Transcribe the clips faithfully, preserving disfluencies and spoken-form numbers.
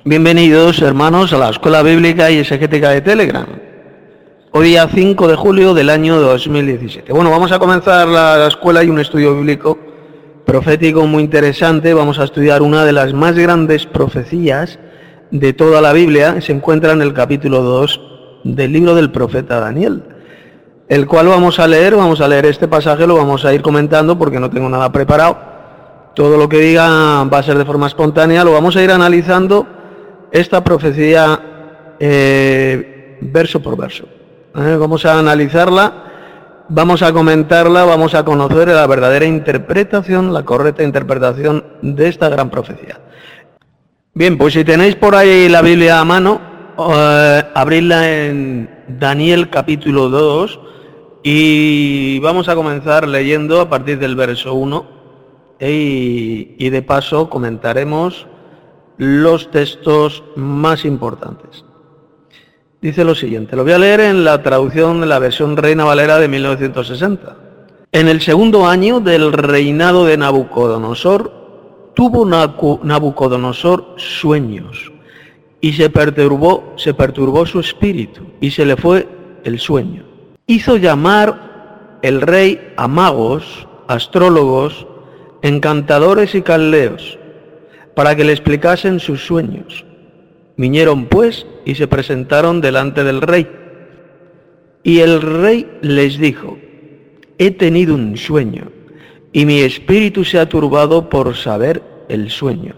Bienvenidos, hermanos, a la Escuela Bíblica y Exegética de Telegram. Hoy día cinco de julio del año dos mil diecisiete. Bueno, vamos a comenzar la, la escuela y un estudio bíblico profético muy interesante. Vamos a estudiar una de las más grandes profecías de toda la Biblia. Se encuentra en el capítulo dos del libro del profeta Daniel, el cual vamos a leer. Vamos a leer este pasaje, lo vamos a ir comentando porque no tengo nada preparado. Todo lo que diga va a ser de forma espontánea. Lo vamos a ir analizando esta profecía eh, verso por verso. ¿Eh? Vamos a analizarla, vamos a comentarla, vamos a conocer la verdadera interpretación, la correcta interpretación de esta gran profecía. Bien, pues si tenéis por ahí la Biblia a mano, eh, abridla en Daniel capítulo dos y vamos a comenzar leyendo a partir del verso uno y, y de paso comentaremos los textos más importantes. Dice lo siguiente, lo voy a leer en la traducción de la versión Reina Valera de mil novecientos sesenta. En el segundo año del reinado de Nabucodonosor, tuvo Nabucodonosor sueños, y se perturbó, se perturbó su espíritu, y se le fue el sueño. Hizo llamar el rey a magos, astrólogos, encantadores y caldeos, para que le explicasen sus sueños. Vinieron pues y se presentaron delante del rey. Y el rey les dijo: he tenido un sueño, y mi espíritu se ha turbado por saber el sueño.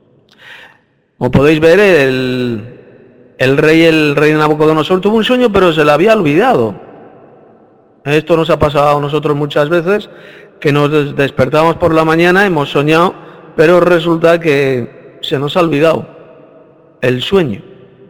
Como podéis ver, el, el rey, el rey Nabucodonosor tuvo un sueño, pero se lo había olvidado. Esto nos ha pasado a nosotros muchas veces, que nos despertamos por la mañana, hemos soñado, pero resulta que se nos ha olvidado el sueño.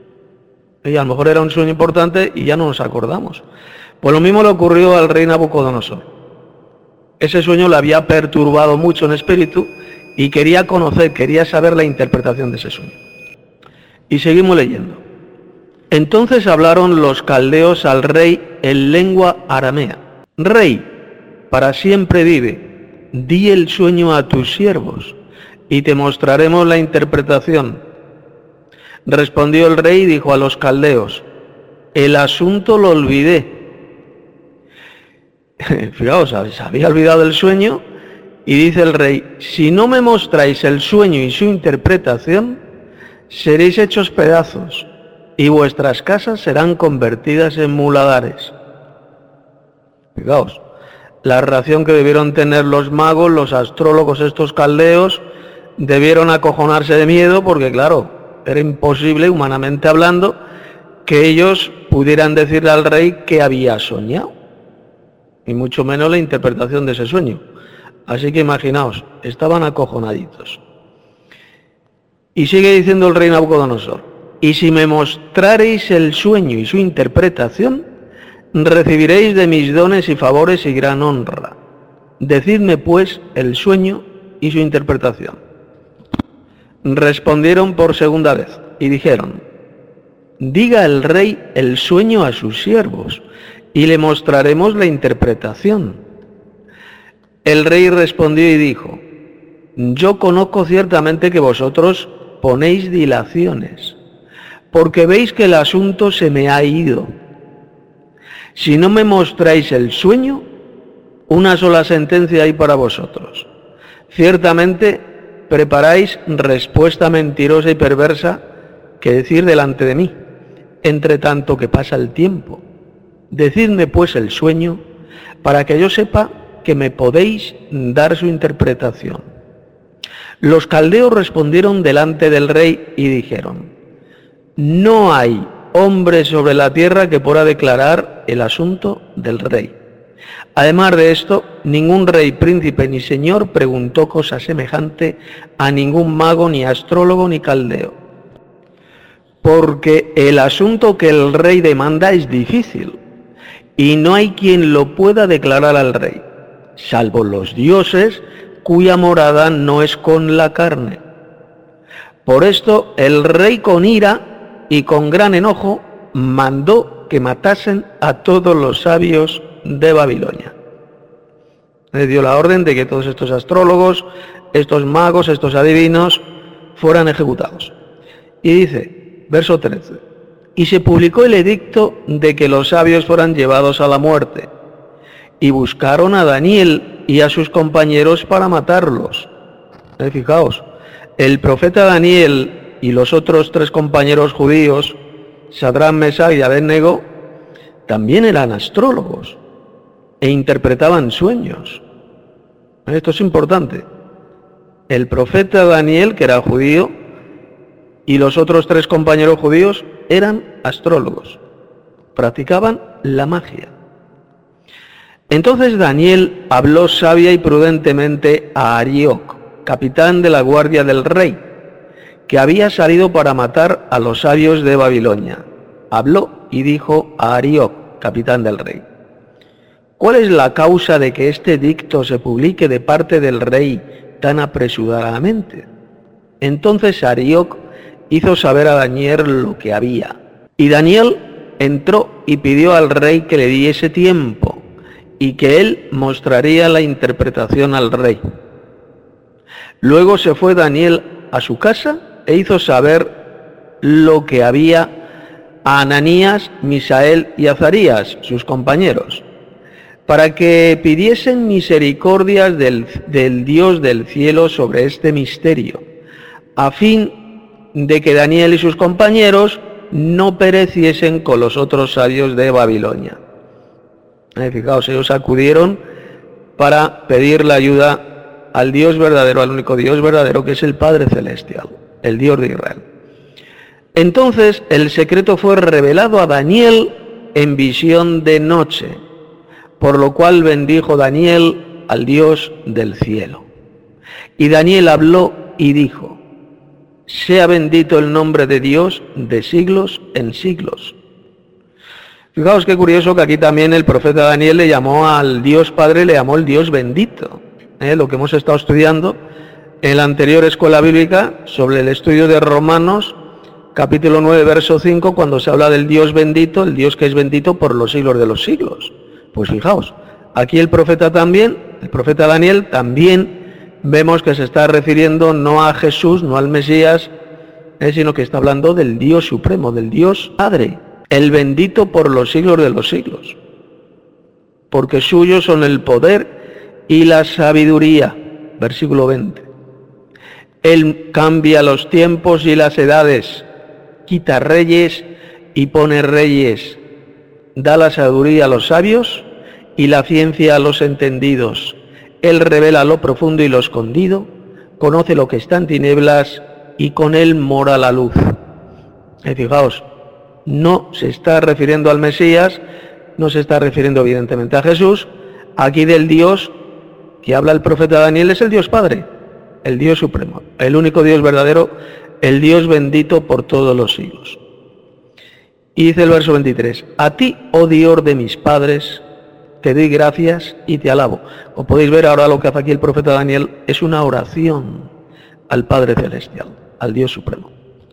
Y a lo mejor era un sueño importante y ya no nos acordamos. Pues lo mismo le ocurrió al rey Nabucodonosor. Ese sueño le había perturbado mucho en espíritu y quería conocer, quería saber la interpretación de ese sueño. Y seguimos leyendo. Entonces hablaron los caldeos al rey en lengua aramea. Rey, para siempre vive, di el sueño a tus siervos, y te mostraremos la interpretación. Respondió el rey y dijo a los caldeos: el asunto lo olvidé. Fijaos, se había olvidado el sueño, y dice el rey: si no me mostráis el sueño y su interpretación, seréis hechos pedazos, y vuestras casas serán convertidas en muladares. Fijaos, la reacción que debieron tener los magos, los astrólogos, estos caldeos, debieron acojonarse de miedo porque, claro, era imposible, humanamente hablando, que ellos pudieran decirle al rey que había soñado, y mucho menos la interpretación de ese sueño. Así que imaginaos, estaban acojonaditos. Y sigue diciendo el rey Nabucodonosor: y si me mostrareis el sueño y su interpretación, recibiréis de mis dones y favores y gran honra. Decidme pues el sueño y su interpretación. Respondieron por segunda vez y dijeron: diga el rey el sueño a sus siervos y le mostraremos la interpretación. El rey respondió y dijo: yo conozco ciertamente que vosotros ponéis dilaciones, porque veis que el asunto se me ha ido. Si no me mostráis el sueño, una sola sentencia hay para vosotros. Ciertamente preparáis respuesta mentirosa y perversa que decir delante de mí, entre tanto que pasa el tiempo. Decidme pues el sueño, para que yo sepa que me podéis dar su interpretación. Los caldeos respondieron delante del rey y dijeron: no hay hombre sobre la tierra que pueda declarar el asunto del rey. Además de esto, ningún rey, príncipe ni señor preguntó cosa semejante a ningún mago, ni astrólogo, ni caldeo. Porque el asunto que el rey demanda es difícil, y no hay quien lo pueda declarar al rey, salvo los dioses cuya morada no es con la carne. Por esto el rey con ira y con gran enojo mandó que matasen a todos los sabios de Babilonia. Le dio la orden de que todos estos astrólogos, estos magos, estos adivinos fueran ejecutados. Y dice, verso trece, y se publicó el edicto de que los sabios fueran llevados a la muerte, y buscaron a Daniel y a sus compañeros para matarlos. Eh, fijaos, el profeta Daniel y los otros tres compañeros judíos, Sadrach, Mesach y Abednego, también eran astrólogos e interpretaban sueños. Esto es importante. El profeta Daniel, que era judío, y los otros tres compañeros judíos eran astrólogos, practicaban la magia. Entonces Daniel habló sabia y prudentemente a Arioc, capitán de la guardia del rey, que había salido para matar a los sabios de Babilonia. Habló y dijo a Arioc, capitán del rey: ¿cuál es la causa de que este edicto se publique de parte del rey tan apresuradamente? Entonces Arioc hizo saber a Daniel lo que había. Y Daniel entró y pidió al rey que le diese tiempo y que él mostraría la interpretación al rey. Luego se fue Daniel a su casa e hizo saber lo que había a Ananías, Misael y Azarías, sus compañeros, para que pidiesen misericordias del, del Dios del cielo sobre este misterio, a fin de que Daniel y sus compañeros no pereciesen con los otros sabios de Babilonia. Eh, fijaos, ellos acudieron para pedir la ayuda al Dios verdadero, al único Dios verdadero, que es el Padre Celestial, el Dios de Israel. Entonces el secreto fue revelado a Daniel en visión de noche, por lo cual bendijo Daniel al Dios del cielo. Y Daniel habló y dijo: sea bendito el nombre de Dios de siglos en siglos. Fijaos qué curioso que aquí también el profeta Daniel le llamó al Dios Padre, le llamó el Dios bendito. ¿Eh? Lo que hemos estado estudiando en la anterior escuela bíblica sobre el estudio de Romanos, capítulo nueve, verso cinco, cuando se habla del Dios bendito, el Dios que es bendito por los siglos de los siglos. Pues fijaos, aquí el profeta también, el profeta Daniel también vemos que se está refiriendo no a Jesús, no al Mesías, eh, sino que está hablando del Dios supremo, del Dios Padre, el bendito por los siglos de los siglos, porque suyos son el poder y la sabiduría. Versículo veinte. Él cambia los tiempos y las edades, quita reyes y pone reyes, da la sabiduría a los sabios y la ciencia a los entendidos. Él revela lo profundo y lo escondido, conoce lo que está en tinieblas y con él mora la luz. Y fijaos, no se está refiriendo al Mesías, no se está refiriendo evidentemente a Jesús. Aquí del Dios que habla el profeta Daniel es el Dios Padre, el Dios supremo, el único Dios verdadero, el Dios bendito por todos los siglos. Y dice el verso veintitrés: a ti, oh Dios de mis padres, te doy gracias y te alabo. Como podéis ver, ahora lo que hace aquí el profeta Daniel es una oración al Padre Celestial, al Dios Supremo.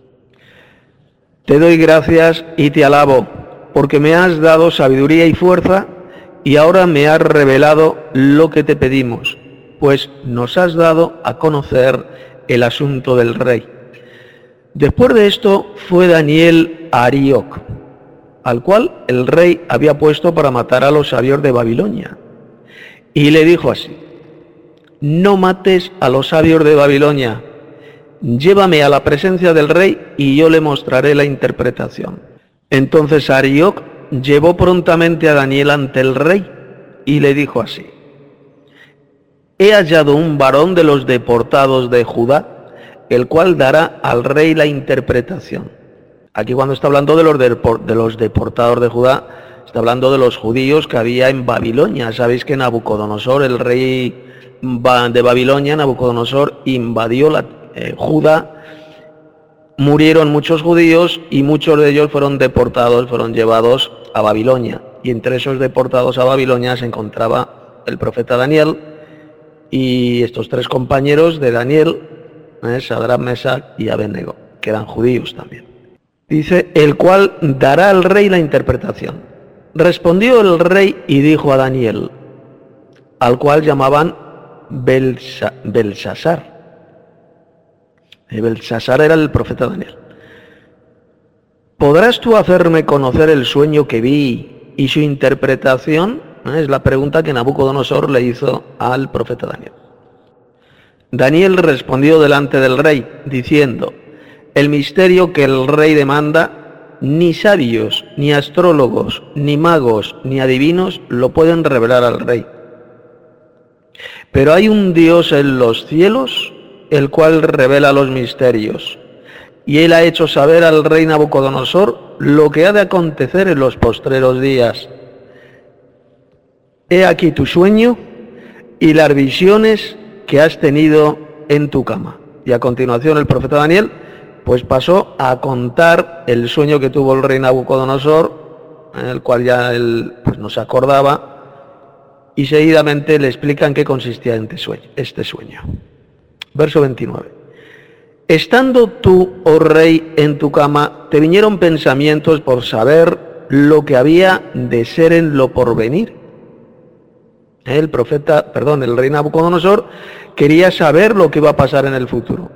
Te doy gracias y te alabo, porque me has dado sabiduría y fuerza, y ahora me has revelado lo que te pedimos, pues nos has dado a conocer el asunto del rey. Después de esto fue Daniel a Arioc, al cual el rey había puesto para matar a los sabios de Babilonia, y le dijo así: no mates a los sabios de Babilonia, llévame a la presencia del rey y yo le mostraré la interpretación. Entonces Arioc llevó prontamente a Daniel ante el rey y le dijo así: he hallado un varón de los deportados de Judá, el cual dará al rey la interpretación. Aquí cuando está hablando de los, de, de los deportados de Judá, está hablando de los judíos que había en Babilonia. Sabéis que Nabucodonosor, el rey de Babilonia, Nabucodonosor, invadió la, eh, Judá, murieron muchos judíos y muchos de ellos fueron deportados, fueron llevados a Babilonia. Y entre esos deportados a Babilonia se encontraba el profeta Daniel y estos tres compañeros de Daniel, eh, Sadrach, Mesach y Abednego, que eran judíos también. Dice: el cual dará al rey la interpretación. Respondió el rey y dijo a Daniel, al cual llamaban Belsa, Belsasar. Belsasar era el profeta Daniel. ¿podrás tú hacerme conocer el sueño que vi y su interpretación? Es la pregunta que Nabucodonosor le hizo al profeta Daniel. Daniel respondió delante del rey, diciendo: el misterio que el rey demanda, ni sabios, ni astrólogos, ni magos, ni adivinos lo pueden revelar al rey. Pero hay un Dios en los cielos, el cual revela los misterios, y él ha hecho saber al rey Nabucodonosor lo que ha de acontecer en los postreros días. He aquí tu sueño y las visiones que has tenido en tu cama. Y a continuación el profeta Daniel pues pasó a contar el sueño que tuvo el rey Nabucodonosor, en el cual ya él pues, no se acordaba, y seguidamente le explica en qué consistía este sueño. Verso veintinueve. Estando tú, oh rey, en tu cama, te vinieron pensamientos por saber lo que había de ser en lo porvenir. El profeta, perdón, el rey Nabucodonosor quería saber lo que iba a pasar en el futuro.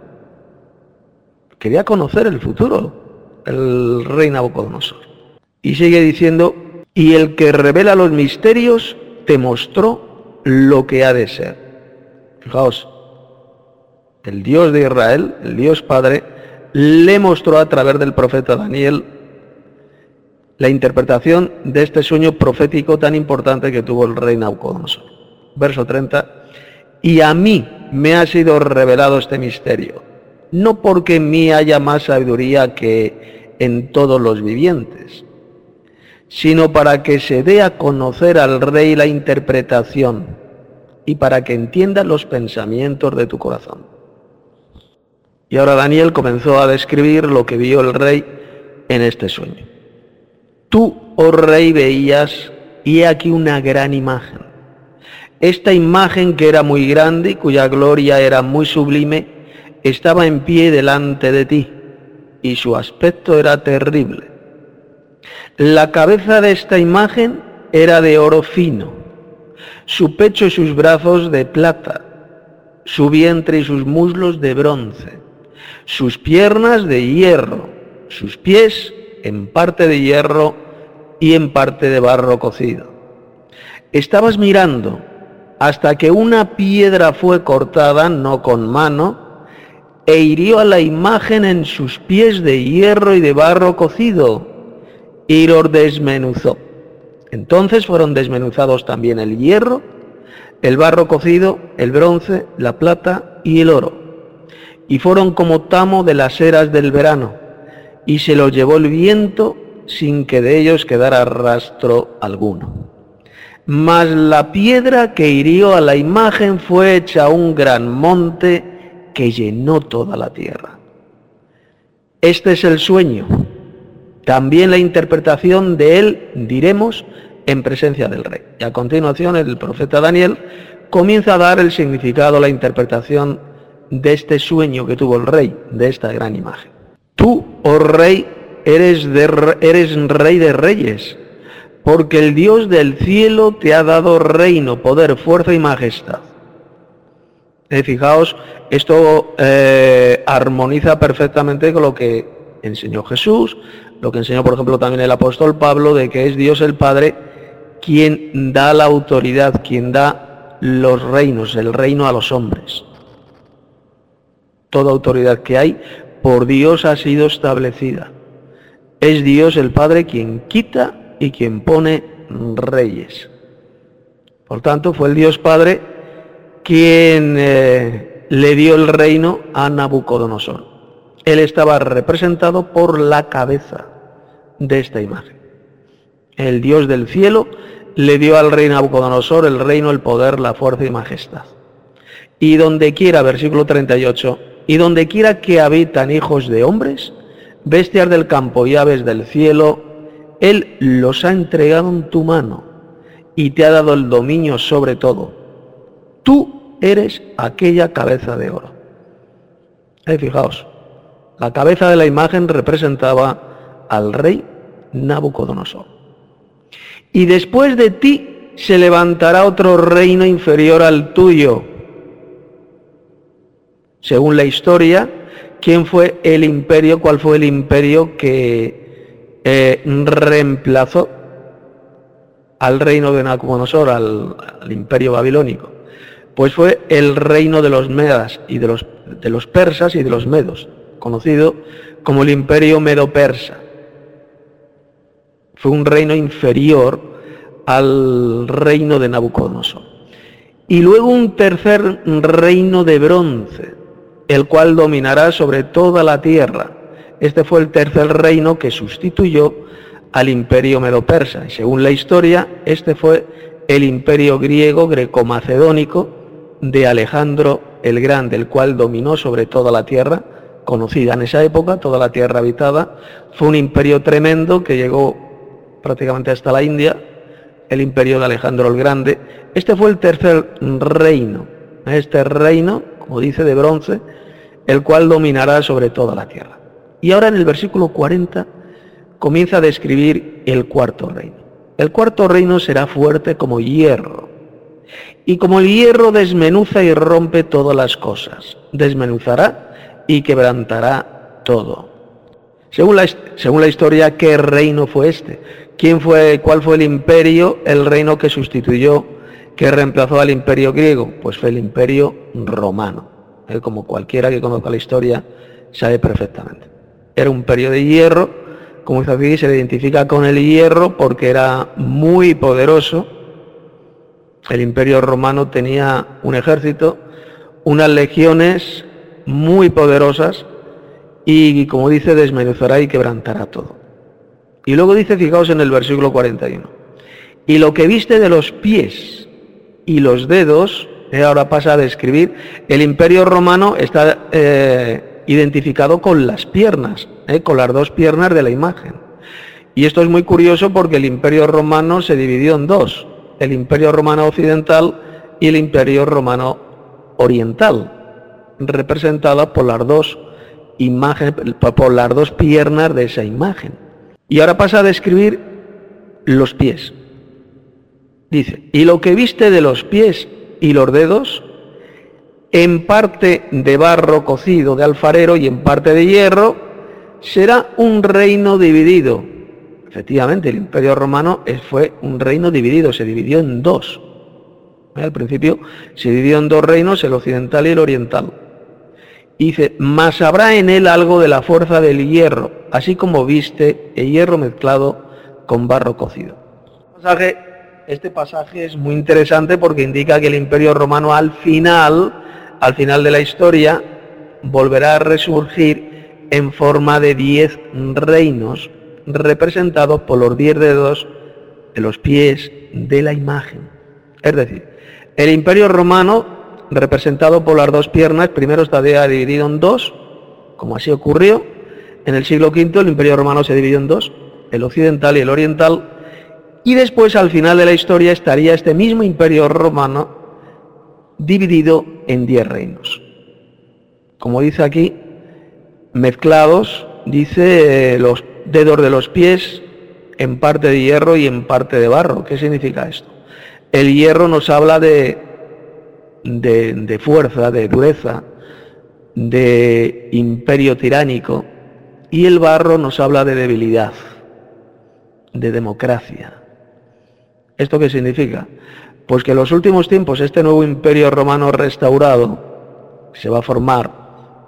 Quería conocer el futuro, el rey Nabucodonosor. Y sigue diciendo, y el que revela los misterios te mostró lo que ha de ser. Fijaos, el Dios de Israel, el Dios Padre, le mostró a través del profeta Daniel la interpretación de este sueño profético tan importante que tuvo el rey Nabucodonosor. Verso treinta, y a mí me ha sido revelado este misterio, no porque en mí haya más sabiduría que en todos los vivientes, sino para que se dé a conocer al rey la interpretación y para que entienda los pensamientos de tu corazón. Y ahora Daniel comenzó a describir lo que vio el rey en este sueño. Tú, oh rey, veías, y he aquí una gran imagen. Esta imagen, que era muy grande y cuya gloria era muy sublime, estaba en pie delante de ti, y su aspecto era terrible. La cabeza de esta imagen era de oro fino, su pecho y sus brazos de plata, su vientre y sus muslos de bronce, sus piernas de hierro, sus pies en parte de hierro y en parte de barro cocido. Estabas mirando hasta que una piedra fue cortada, no con mano, e hirió a la imagen en sus pies de hierro y de barro cocido, y los desmenuzó. Entonces fueron desmenuzados también el hierro, el barro cocido, el bronce, la plata y el oro, y fueron como tamo de las eras del verano, y se los llevó el viento sin que de ellos quedara rastro alguno. Mas la piedra que hirió a la imagen fue hecha un gran monte que llenó toda la tierra. Este es el sueño. También la interpretación de él diremos en presencia del rey. Y a continuación el profeta Daniel comienza a dar el significado, la interpretación de este sueño que tuvo el rey, de esta gran imagen. Tú, oh rey, eres, de, eres rey de reyes, porque el Dios del cielo te ha dado reino, poder, fuerza y majestad. Eh, fijaos, esto eh, armoniza perfectamente con lo que enseñó Jesús, lo que enseñó, por ejemplo, también el apóstol Pablo, de que es Dios el Padre quien da la autoridad, quien da los reinos, el reino a los hombres. Toda autoridad que hay, por Dios ha sido establecida. Es Dios el Padre quien quita y quien pone reyes. Por tanto, fue el Dios Padre quien eh, le dio el reino a Nabucodonosor. Él estaba representado por la cabeza de esta imagen. El Dios del cielo le dio al rey Nabucodonosor el reino, el poder, la fuerza y majestad. Y donde quiera, versículo treinta y ocho, y donde quiera que habitan hijos de hombres, bestias del campo y aves del cielo, Él los ha entregado en tu mano y te ha dado el dominio sobre todo. Tú eres aquella cabeza de oro. Eh, fijaos, la cabeza de la imagen representaba al rey Nabucodonosor. Y después de ti se levantará otro reino inferior al tuyo. Según la historia, ¿quién fue el imperio? ¿Cuál fue el imperio que, eh, reemplazó al reino de Nabucodonosor, al, al imperio babilónico? Pues fue el reino de los medas y de los, de los persas y de los medos, conocido como el imperio medo-persa. Fue un reino inferior al reino de Nabucodonosor. Y luego un tercer reino de bronce, el cual dominará sobre toda la tierra. Este fue el tercer reino que sustituyó al imperio medo-persa. Y según la historia, este fue el imperio griego greco-macedónico de Alejandro el Grande, el cual dominó sobre toda la tierra conocida en esa época, toda la tierra habitada. Fue un imperio tremendo que llegó prácticamente hasta la India, el imperio de Alejandro el Grande. Este fue el tercer reino, este reino, como dice, de bronce, el cual dominará sobre toda la tierra. Y ahora en el versículo cuarenta comienza a describir el cuarto reino. El cuarto reino será fuerte como hierro, y como el hierro desmenuza y rompe todas las cosas, desmenuzará y quebrantará todo. Según la, según la historia, ¿qué reino fue este? ¿Quién fue, cuál fue el imperio, el reino que sustituyó, que reemplazó al imperio griego? Pues fue el imperio romano. ¿Eh? Como cualquiera que conozca la historia sabe perfectamente. Era un imperio de hierro, como dice aquí, se le identifica con el hierro porque era muy poderoso. El imperio romano tenía un ejército, unas legiones muy poderosas y, como dice, desmenuzará y quebrantará todo. Y luego dice, fijaos en el versículo cuarenta y uno, y lo que viste de los pies y los dedos, eh, ahora pasa a describir, el imperio romano está eh, identificado con las piernas, eh, con las dos piernas de la imagen. Y esto es muy curioso porque el imperio romano se dividió en dos, el imperio romano occidental y el imperio romano oriental, representada por las dos imágenes, por las dos piernas de esa imagen. Y ahora pasa a describir los pies. Dice, y lo que viste de los pies y los dedos, en parte de barro cocido de alfarero y en parte de hierro, será un reino dividido. Efectivamente, el imperio romano fue un reino dividido, se dividió en dos. Al principio se dividió en dos reinos, el occidental y el oriental. Y dice, mas habrá en él algo de la fuerza del hierro, así como viste el hierro mezclado con barro cocido. Pasaje, este pasaje es muy interesante porque indica que el imperio romano al final, al final de la historia, volverá a resurgir en forma de diez reinos, representados por los diez dedos de los pies de la imagen. Es decir, el imperio romano, representado por las dos piernas, primero estaría dividido en dos, como así ocurrió. En el siglo quinto el imperio romano se dividió en dos, el occidental y el oriental, y después al final de la historia estaría este mismo imperio romano dividido en diez reinos. Como dice aquí, mezclados, dice eh, los dedos de los pies en parte de hierro y en parte de barro. ¿Qué significa esto? El hierro nos habla de, de, de fuerza, de dureza, de imperio tiránico, y el barro nos habla de debilidad, de democracia. ¿Esto qué significa? Pues que en los últimos tiempos este nuevo imperio romano restaurado se va a formar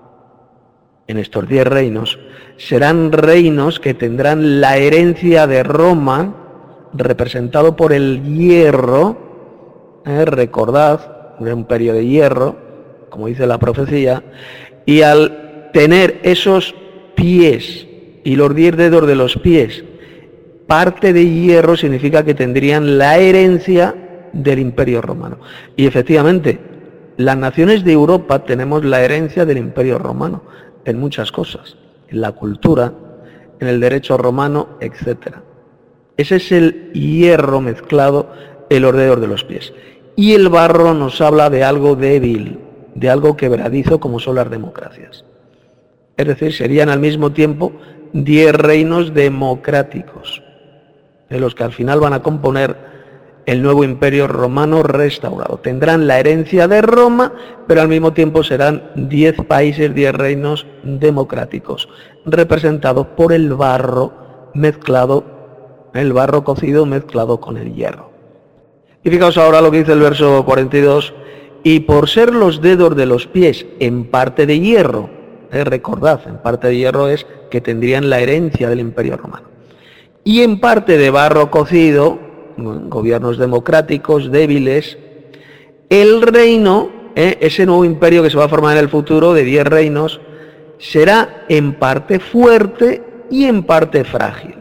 en estos diez reinos, serán reinos que tendrán la herencia de Roma, representado por el hierro, eh, recordad, un imperio de hierro, como dice la profecía, y al tener esos pies y los diez dedos de los pies, parte de hierro, significa que tendrían la herencia del imperio romano. Y efectivamente, las naciones de Europa tenemos la herencia del imperio romano, en muchas cosas, en la cultura, en el derecho romano, etcétera. Ese es el hierro mezclado en los dedos de los pies. Y el barro nos habla de algo débil, de algo quebradizo como son las democracias. Es decir, serían al mismo tiempo diez reinos democráticos, de los que al final van a componer el nuevo imperio romano restaurado. Tendrán la herencia de Roma, pero al mismo tiempo serán diez países, diez reinos democráticos, representados por el barro mezclado, el barro cocido mezclado con el hierro. Y fijaos ahora lo que dice el verso cuarenta y dos, y por ser los dedos de los pies en parte de hierro, eh, recordad, en parte de hierro es que tendrían la herencia del Imperio Romano, y en parte de barro cocido, gobiernos democráticos, débiles, el reino, eh, ese nuevo imperio que se va a formar en el futuro de diez reinos, será en parte fuerte y en parte frágil.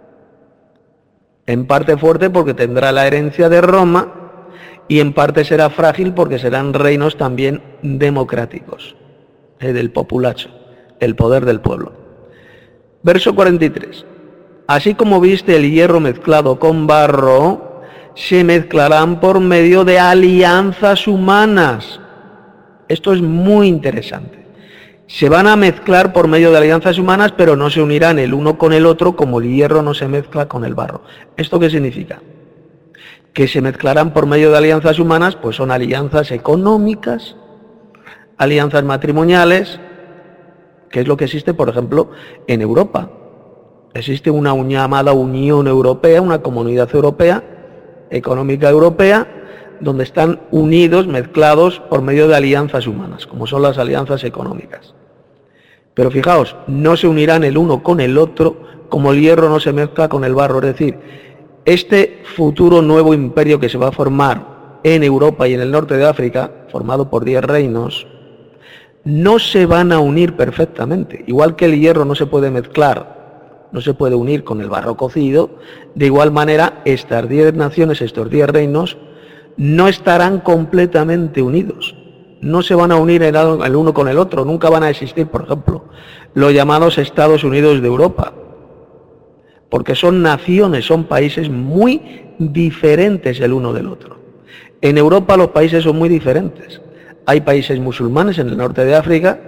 En parte fuerte porque tendrá la herencia de Roma y en parte será frágil porque serán reinos también democráticos, eh, del populacho, el poder del pueblo. Verso cuarenta y tres. Así como viste el hierro mezclado con barro, se mezclarán por medio de alianzas humanas. Esto es muy interesante. Se van a mezclar por medio de alianzas humanas, pero no se unirán el uno con el otro como el hierro no se mezcla con el barro. ¿Esto qué significa? Que se mezclarán por medio de alianzas humanas, pues son alianzas económicas, alianzas matrimoniales, que es lo que existe, por ejemplo, en Europa. Existe una llamada Unión Europea, una comunidad europea, económica europea, donde están unidos, mezclados por medio de alianzas humanas, como son las alianzas económicas. Pero fijaos, no se unirán el uno con el otro como el hierro no se mezcla con el barro. Es decir, este futuro nuevo imperio que se va a formar en Europa y en el norte de África, formado por diez reinos, no se van a unir perfectamente. Igual que el hierro no se puede mezclar, no se puede unir con el barro cocido, de igual manera estas diez naciones, estos diez reinos, no estarán completamente unidos. No se van a unir el uno con el otro, nunca van a existir, por ejemplo, los llamados Estados Unidos de Europa, porque son naciones, son países muy diferentes el uno del otro. En Europa los países son muy diferentes. Hay países musulmanes en el norte de África,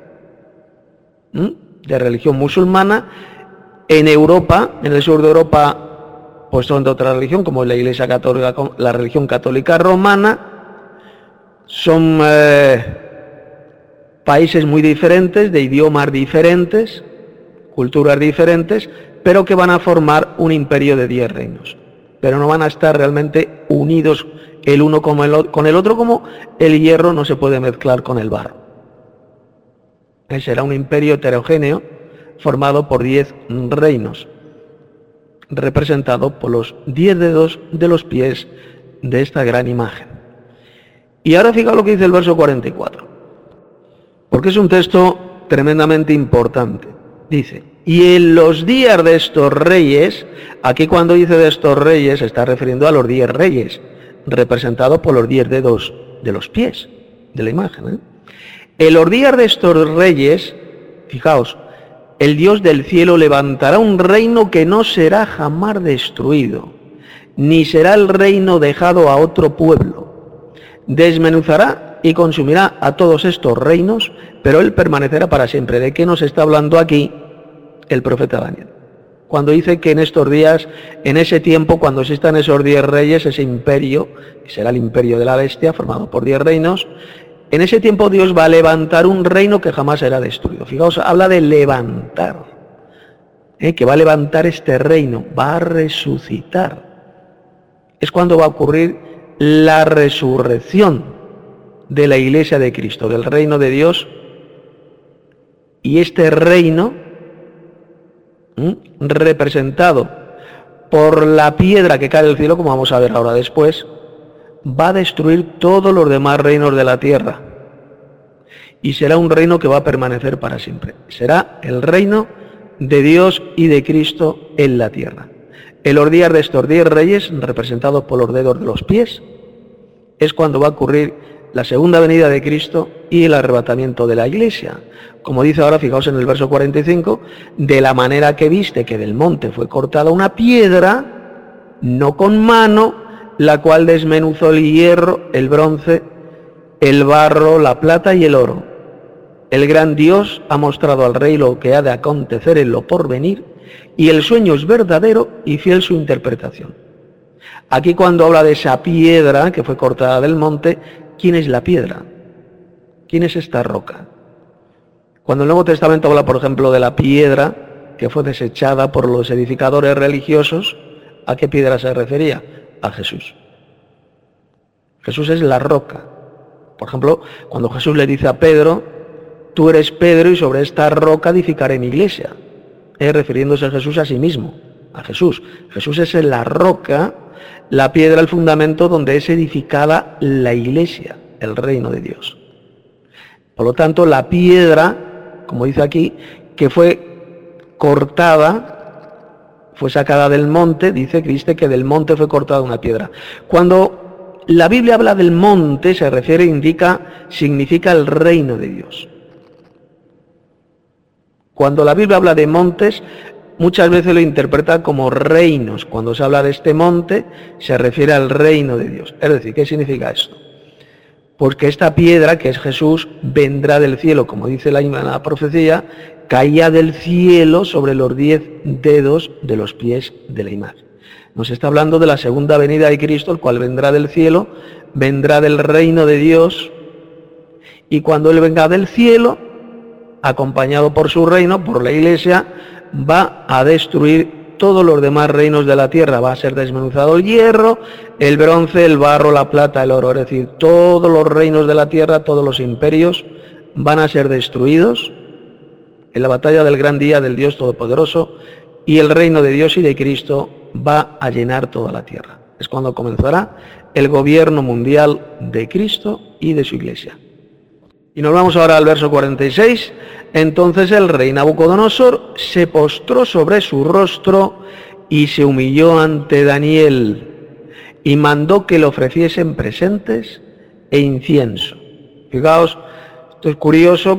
¿m? de religión musulmana. En Europa, en el sur de Europa, pues son de otra religión, como la Iglesia Católica, la religión católica romana. Son eh, países muy diferentes, de idiomas diferentes, culturas diferentes, pero que van a formar un imperio de diez reinos. Pero no van a estar realmente unidos el uno con el, con el otro, como el hierro no se puede mezclar con el barro. Eh, será un imperio heterogéneo formado por diez reinos, representado por los diez dedos de los pies de esta gran imagen. Y ahora fijaos lo que dice el verso cuarenta y cuatro, porque es un texto tremendamente importante. Dice, y en los días de estos reyes, aquí cuando dice de estos reyes, se está refiriendo a los diez reyes, representados por los diez dedos de los pies de la imagen. ¿eh? En los días de estos reyes, fijaos, el Dios del cielo levantará un reino que no será jamás destruido, ni será el reino dejado a otro pueblo. Desmenuzará y consumirá a todos estos reinos, pero él permanecerá para siempre. ¿De qué nos está hablando aquí el profeta Daniel? Cuando dice que en estos días, en ese tiempo, cuando existan esos diez reyes, ese imperio, que será el imperio de la bestia, formado por diez reinos, en ese tiempo Dios va a levantar un reino que jamás será destruido. Fijaos, habla de levantar, ¿eh? que va a levantar este reino, va a resucitar. Es cuando va a ocurrir la resurrección de la Iglesia de Cristo, del reino de Dios, y este reino, ¿eh? representado por la piedra que cae del cielo, como vamos a ver ahora después, va a destruir todos los demás reinos de la tierra y será un reino que va a permanecer para siempre. Será el reino de Dios y de Cristo en la tierra. En los días de estos diez reyes, representados por los dedos de los pies, es cuando va a ocurrir la segunda venida de Cristo y el arrebatamiento de la Iglesia. Como dice ahora, fijaos en el verso cuarenta y cinco, de la manera que viste que del monte fue cortada una piedra, no con mano, la cual desmenuzó el hierro, el bronce, el barro, la plata y el oro. El gran Dios ha mostrado al rey lo que ha de acontecer en lo porvenir, y el sueño es verdadero y fiel su interpretación. Aquí cuando habla de esa piedra que fue cortada del monte, ¿quién es la piedra? ¿Quién es esta roca? Cuando el Nuevo Testamento habla, por ejemplo, de la piedra, que fue desechada por los edificadores religiosos, ¿a qué piedra se refería? A Jesús. Jesús es la roca. Por ejemplo, cuando Jesús le dice a Pedro, tú eres Pedro y sobre esta roca edificaré mi iglesia, es refiriéndose a Jesús a sí mismo, a Jesús. Jesús es la roca, la piedra, el fundamento donde es edificada la iglesia, el reino de Dios. Por lo tanto, la piedra, como dice aquí, que fue cortada, fue sacada del monte, dice Cristo que del monte fue cortada una piedra. Cuando la Biblia habla del monte, se refiere, indica, significa el reino de Dios. Cuando la Biblia habla de montes, muchas veces lo interpreta como reinos. Cuando se habla de este monte, se refiere al reino de Dios. Es decir, ¿qué significa esto? Porque esta piedra, que es Jesús, vendrá del cielo, como dice la, la profecía, caía del cielo sobre los diez dedos de los pies de la imagen. Nos está hablando de la segunda venida de Cristo, el cual vendrá del cielo, vendrá del reino de Dios, y cuando Él venga del cielo, acompañado por su reino, por la iglesia, va a destruir todos los demás reinos de la tierra. Va a ser desmenuzado el hierro, el bronce, el barro, la plata, el oro. Es decir, todos los reinos de la tierra, todos los imperios van a ser destruidos en la batalla del gran día del Dios Todopoderoso, y el reino de Dios y de Cristo va a llenar toda la tierra. Es cuando comenzará el gobierno mundial de Cristo y de su iglesia. Y nos vamos ahora al verso cuarenta y seis. Entonces el rey Nabucodonosor se postró sobre su rostro y se humilló ante Daniel y mandó que le ofreciesen presentes e incienso. Fijaos, esto es curioso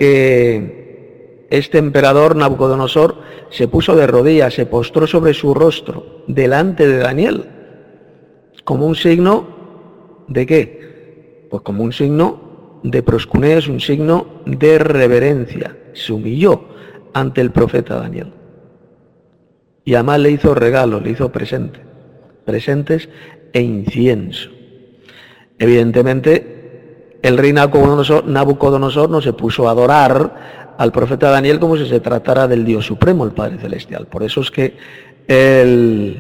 porque este emperador Nabucodonosor se puso de rodillas, se postró sobre su rostro delante de Daniel, como un signo ¿de qué? Pues como un signo de proscuneo, es un signo de reverencia. Se humilló ante el profeta Daniel. Y además le hizo regalos, le hizo presentes, presentes e incienso. Evidentemente, el rey Nabucodonosor, Nabucodonosor no se puso a adorar al profeta Daniel como si se tratara del Dios Supremo, el Padre Celestial. Por eso es que el,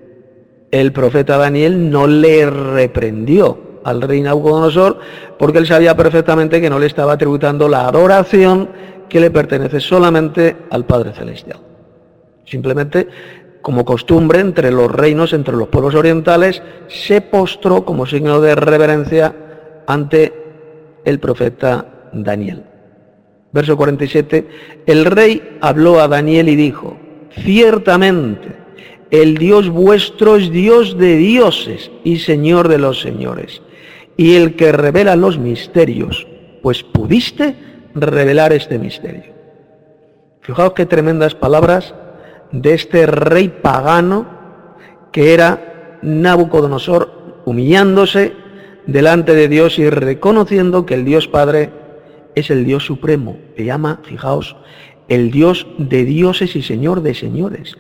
el profeta Daniel no le reprendió al rey Nabucodonosor, porque él sabía perfectamente que no le estaba tributando la adoración que le pertenece solamente al Padre Celestial. Simplemente, como costumbre entre los reinos, entre los pueblos orientales, se postró como signo de reverencia ante el profeta Daniel. Verso cuarenta y siete, el rey habló a Daniel y dijo, ciertamente, el Dios vuestro es Dios de dioses y Señor de los señores, y el que revela los misterios, pues pudiste revelar este misterio. Fijaos qué tremendas palabras de este rey pagano que era Nabucodonosor, humillándose delante de Dios y reconociendo que el Dios Padre es el Dios supremo. Le llama, fijaos, el Dios de dioses y Señor de señores.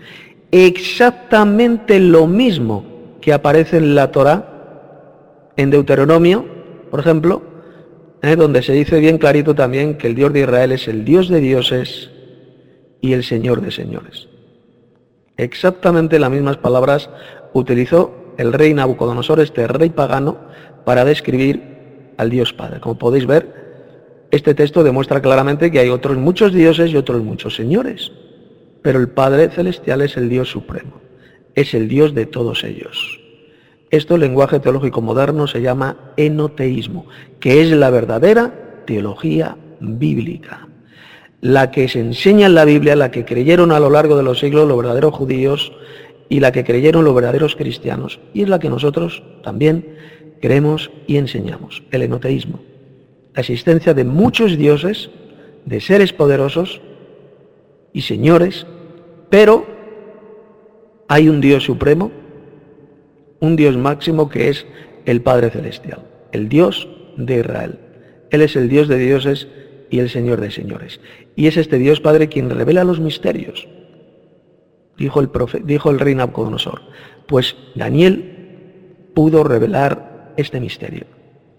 Exactamente lo mismo que aparece en la Torá, en Deuteronomio, por ejemplo, eh, donde se dice bien clarito también que el Dios de Israel es el Dios de dioses y el Señor de señores. Exactamente las mismas palabras utilizó el rey Nabucodonosor, este rey pagano, para describir al Dios Padre. Como podéis ver, este texto demuestra claramente que hay otros muchos dioses y otros muchos señores, pero el Padre Celestial es el Dios supremo, es el Dios de todos ellos. Esto, en lenguaje teológico moderno, se llama enoteísmo, que es la verdadera teología bíblica, la que se enseña en la Biblia, la que creyeron a lo largo de los siglos los verdaderos judíos y la que creyeron los verdaderos cristianos, y es la que nosotros también creemos y enseñamos, el enoteísmo, la existencia de muchos dioses, de seres poderosos y señores, pero hay un Dios supremo, un Dios máximo que es el Padre Celestial, el Dios de Israel. Él es el Dios de dioses y el Señor de señores. Y es este Dios Padre quien revela los misterios, dijo el, profe, dijo el rey Nabucodonosor. Pues Daniel pudo revelar este misterio.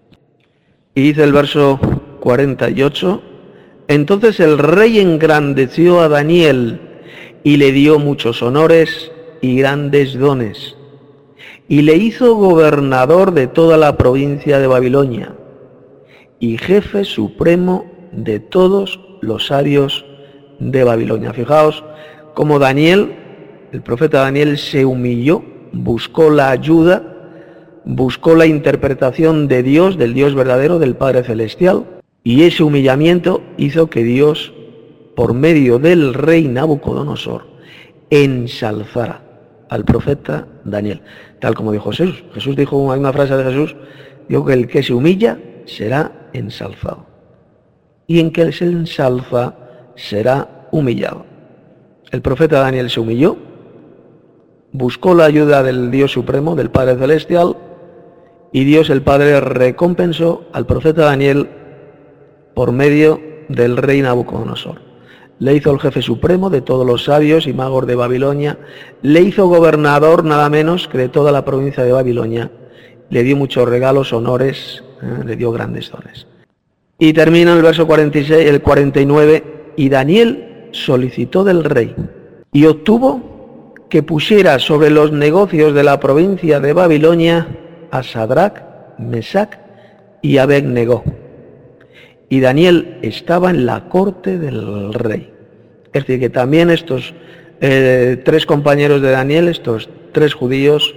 Y dice el verso cuarenta y ocho, entonces el rey engrandeció a Daniel y le dio muchos honores y grandes dones, y le hizo gobernador de toda la provincia de Babilonia, y jefe supremo de todos los sabios de Babilonia. Fijaos cómo Daniel, el profeta Daniel, se humilló, buscó la ayuda, buscó la interpretación de Dios, del Dios verdadero, del Padre Celestial, y ese humillamiento hizo que Dios, por medio del rey Nabucodonosor, ensalzara al profeta Daniel, tal como dijo Jesús. Jesús dijo, hay una frase de Jesús, dijo que el que se humilla será ensalzado, y en que se ensalza será humillado. El profeta Daniel se humilló, buscó la ayuda del Dios Supremo, del Padre Celestial, y Dios el Padre recompensó al profeta Daniel por medio del rey Nabucodonosor. Le hizo el jefe supremo de todos los sabios y magos de Babilonia, le hizo gobernador nada menos que de toda la provincia de Babilonia, le dio muchos regalos, honores, ¿eh? le dio grandes dones. Y termina el verso cuarenta y seis, el cuarenta y nueve, y Daniel solicitó del rey y obtuvo que pusiera sobre los negocios de la provincia de Babilonia a Sadrach, Mesac y Abed-Negó. Y Daniel estaba en la corte del rey. Es decir, que también estos eh, tres compañeros de Daniel, estos tres judíos,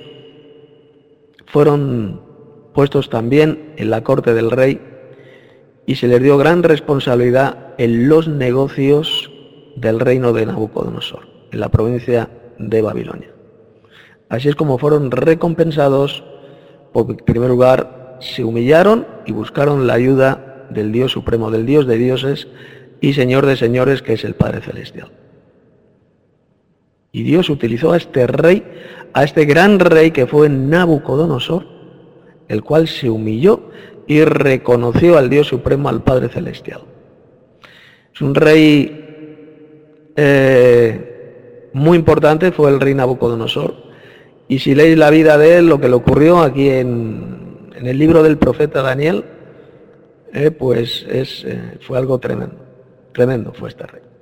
fueron puestos también en la corte del rey y se les dio gran responsabilidad en los negocios del reino de Nabucodonosor, en la provincia de Babilonia. Así es como fueron recompensados, porque en primer lugar se humillaron y buscaron la ayuda del Dios Supremo, del Dios de dioses y Señor de señores, que es el Padre Celestial. Y Dios utilizó a este rey, a este gran rey que fue Nabucodonosor, el cual se humilló y reconoció al Dios Supremo, al Padre Celestial. Es un rey eh, muy importante, fue el rey Nabucodonosor, y si leéis la vida de él, lo que le ocurrió aquí en, en el libro del profeta Daniel, Eh, pues es, eh, fue algo tremendo, tremendo fue este rey.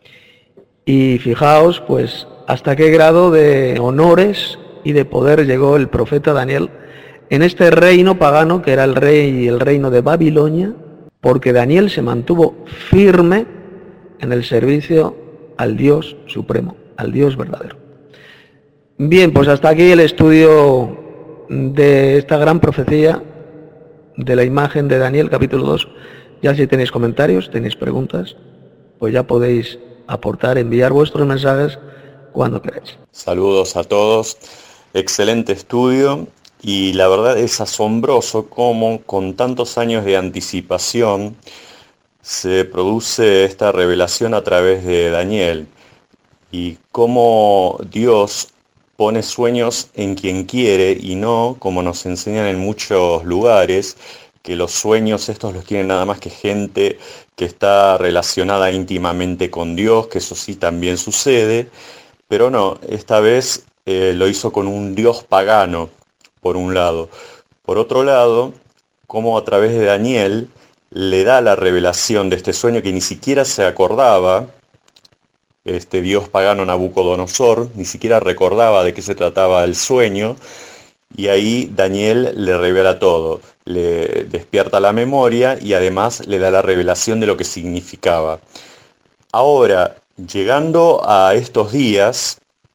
Y fijaos, pues, hasta qué grado de honores y de poder llegó el profeta Daniel en este reino pagano, que era el rey y el reino de Babilonia, porque Daniel se mantuvo firme en el servicio al Dios Supremo, al Dios verdadero. Bien, pues hasta aquí el estudio de esta gran profecía de la imagen de Daniel, capítulo dos. Ya si tenéis comentarios, tenéis preguntas, pues ya podéis aportar, enviar vuestros mensajes cuando queráis. Saludos a todos, excelente estudio, y la verdad es asombroso cómo con tantos años de anticipación se produce esta revelación a través de Daniel, y cómo Dios pone sueños en quien quiere y no, como nos enseñan en muchos lugares, que los sueños estos los tienen nada más que gente que está relacionada íntimamente con Dios, que eso sí también sucede, pero no, esta vez eh, lo hizo con un Dios pagano, por un lado. Por otro lado, como a través de Daniel le da la revelación de este sueño que ni siquiera se acordaba, este Dios pagano Nabucodonosor, ni siquiera recordaba de qué se trataba el sueño, y ahí Daniel le revela todo, le despierta la memoria y además le da la revelación de lo que significaba. Ahora, llegando a estos días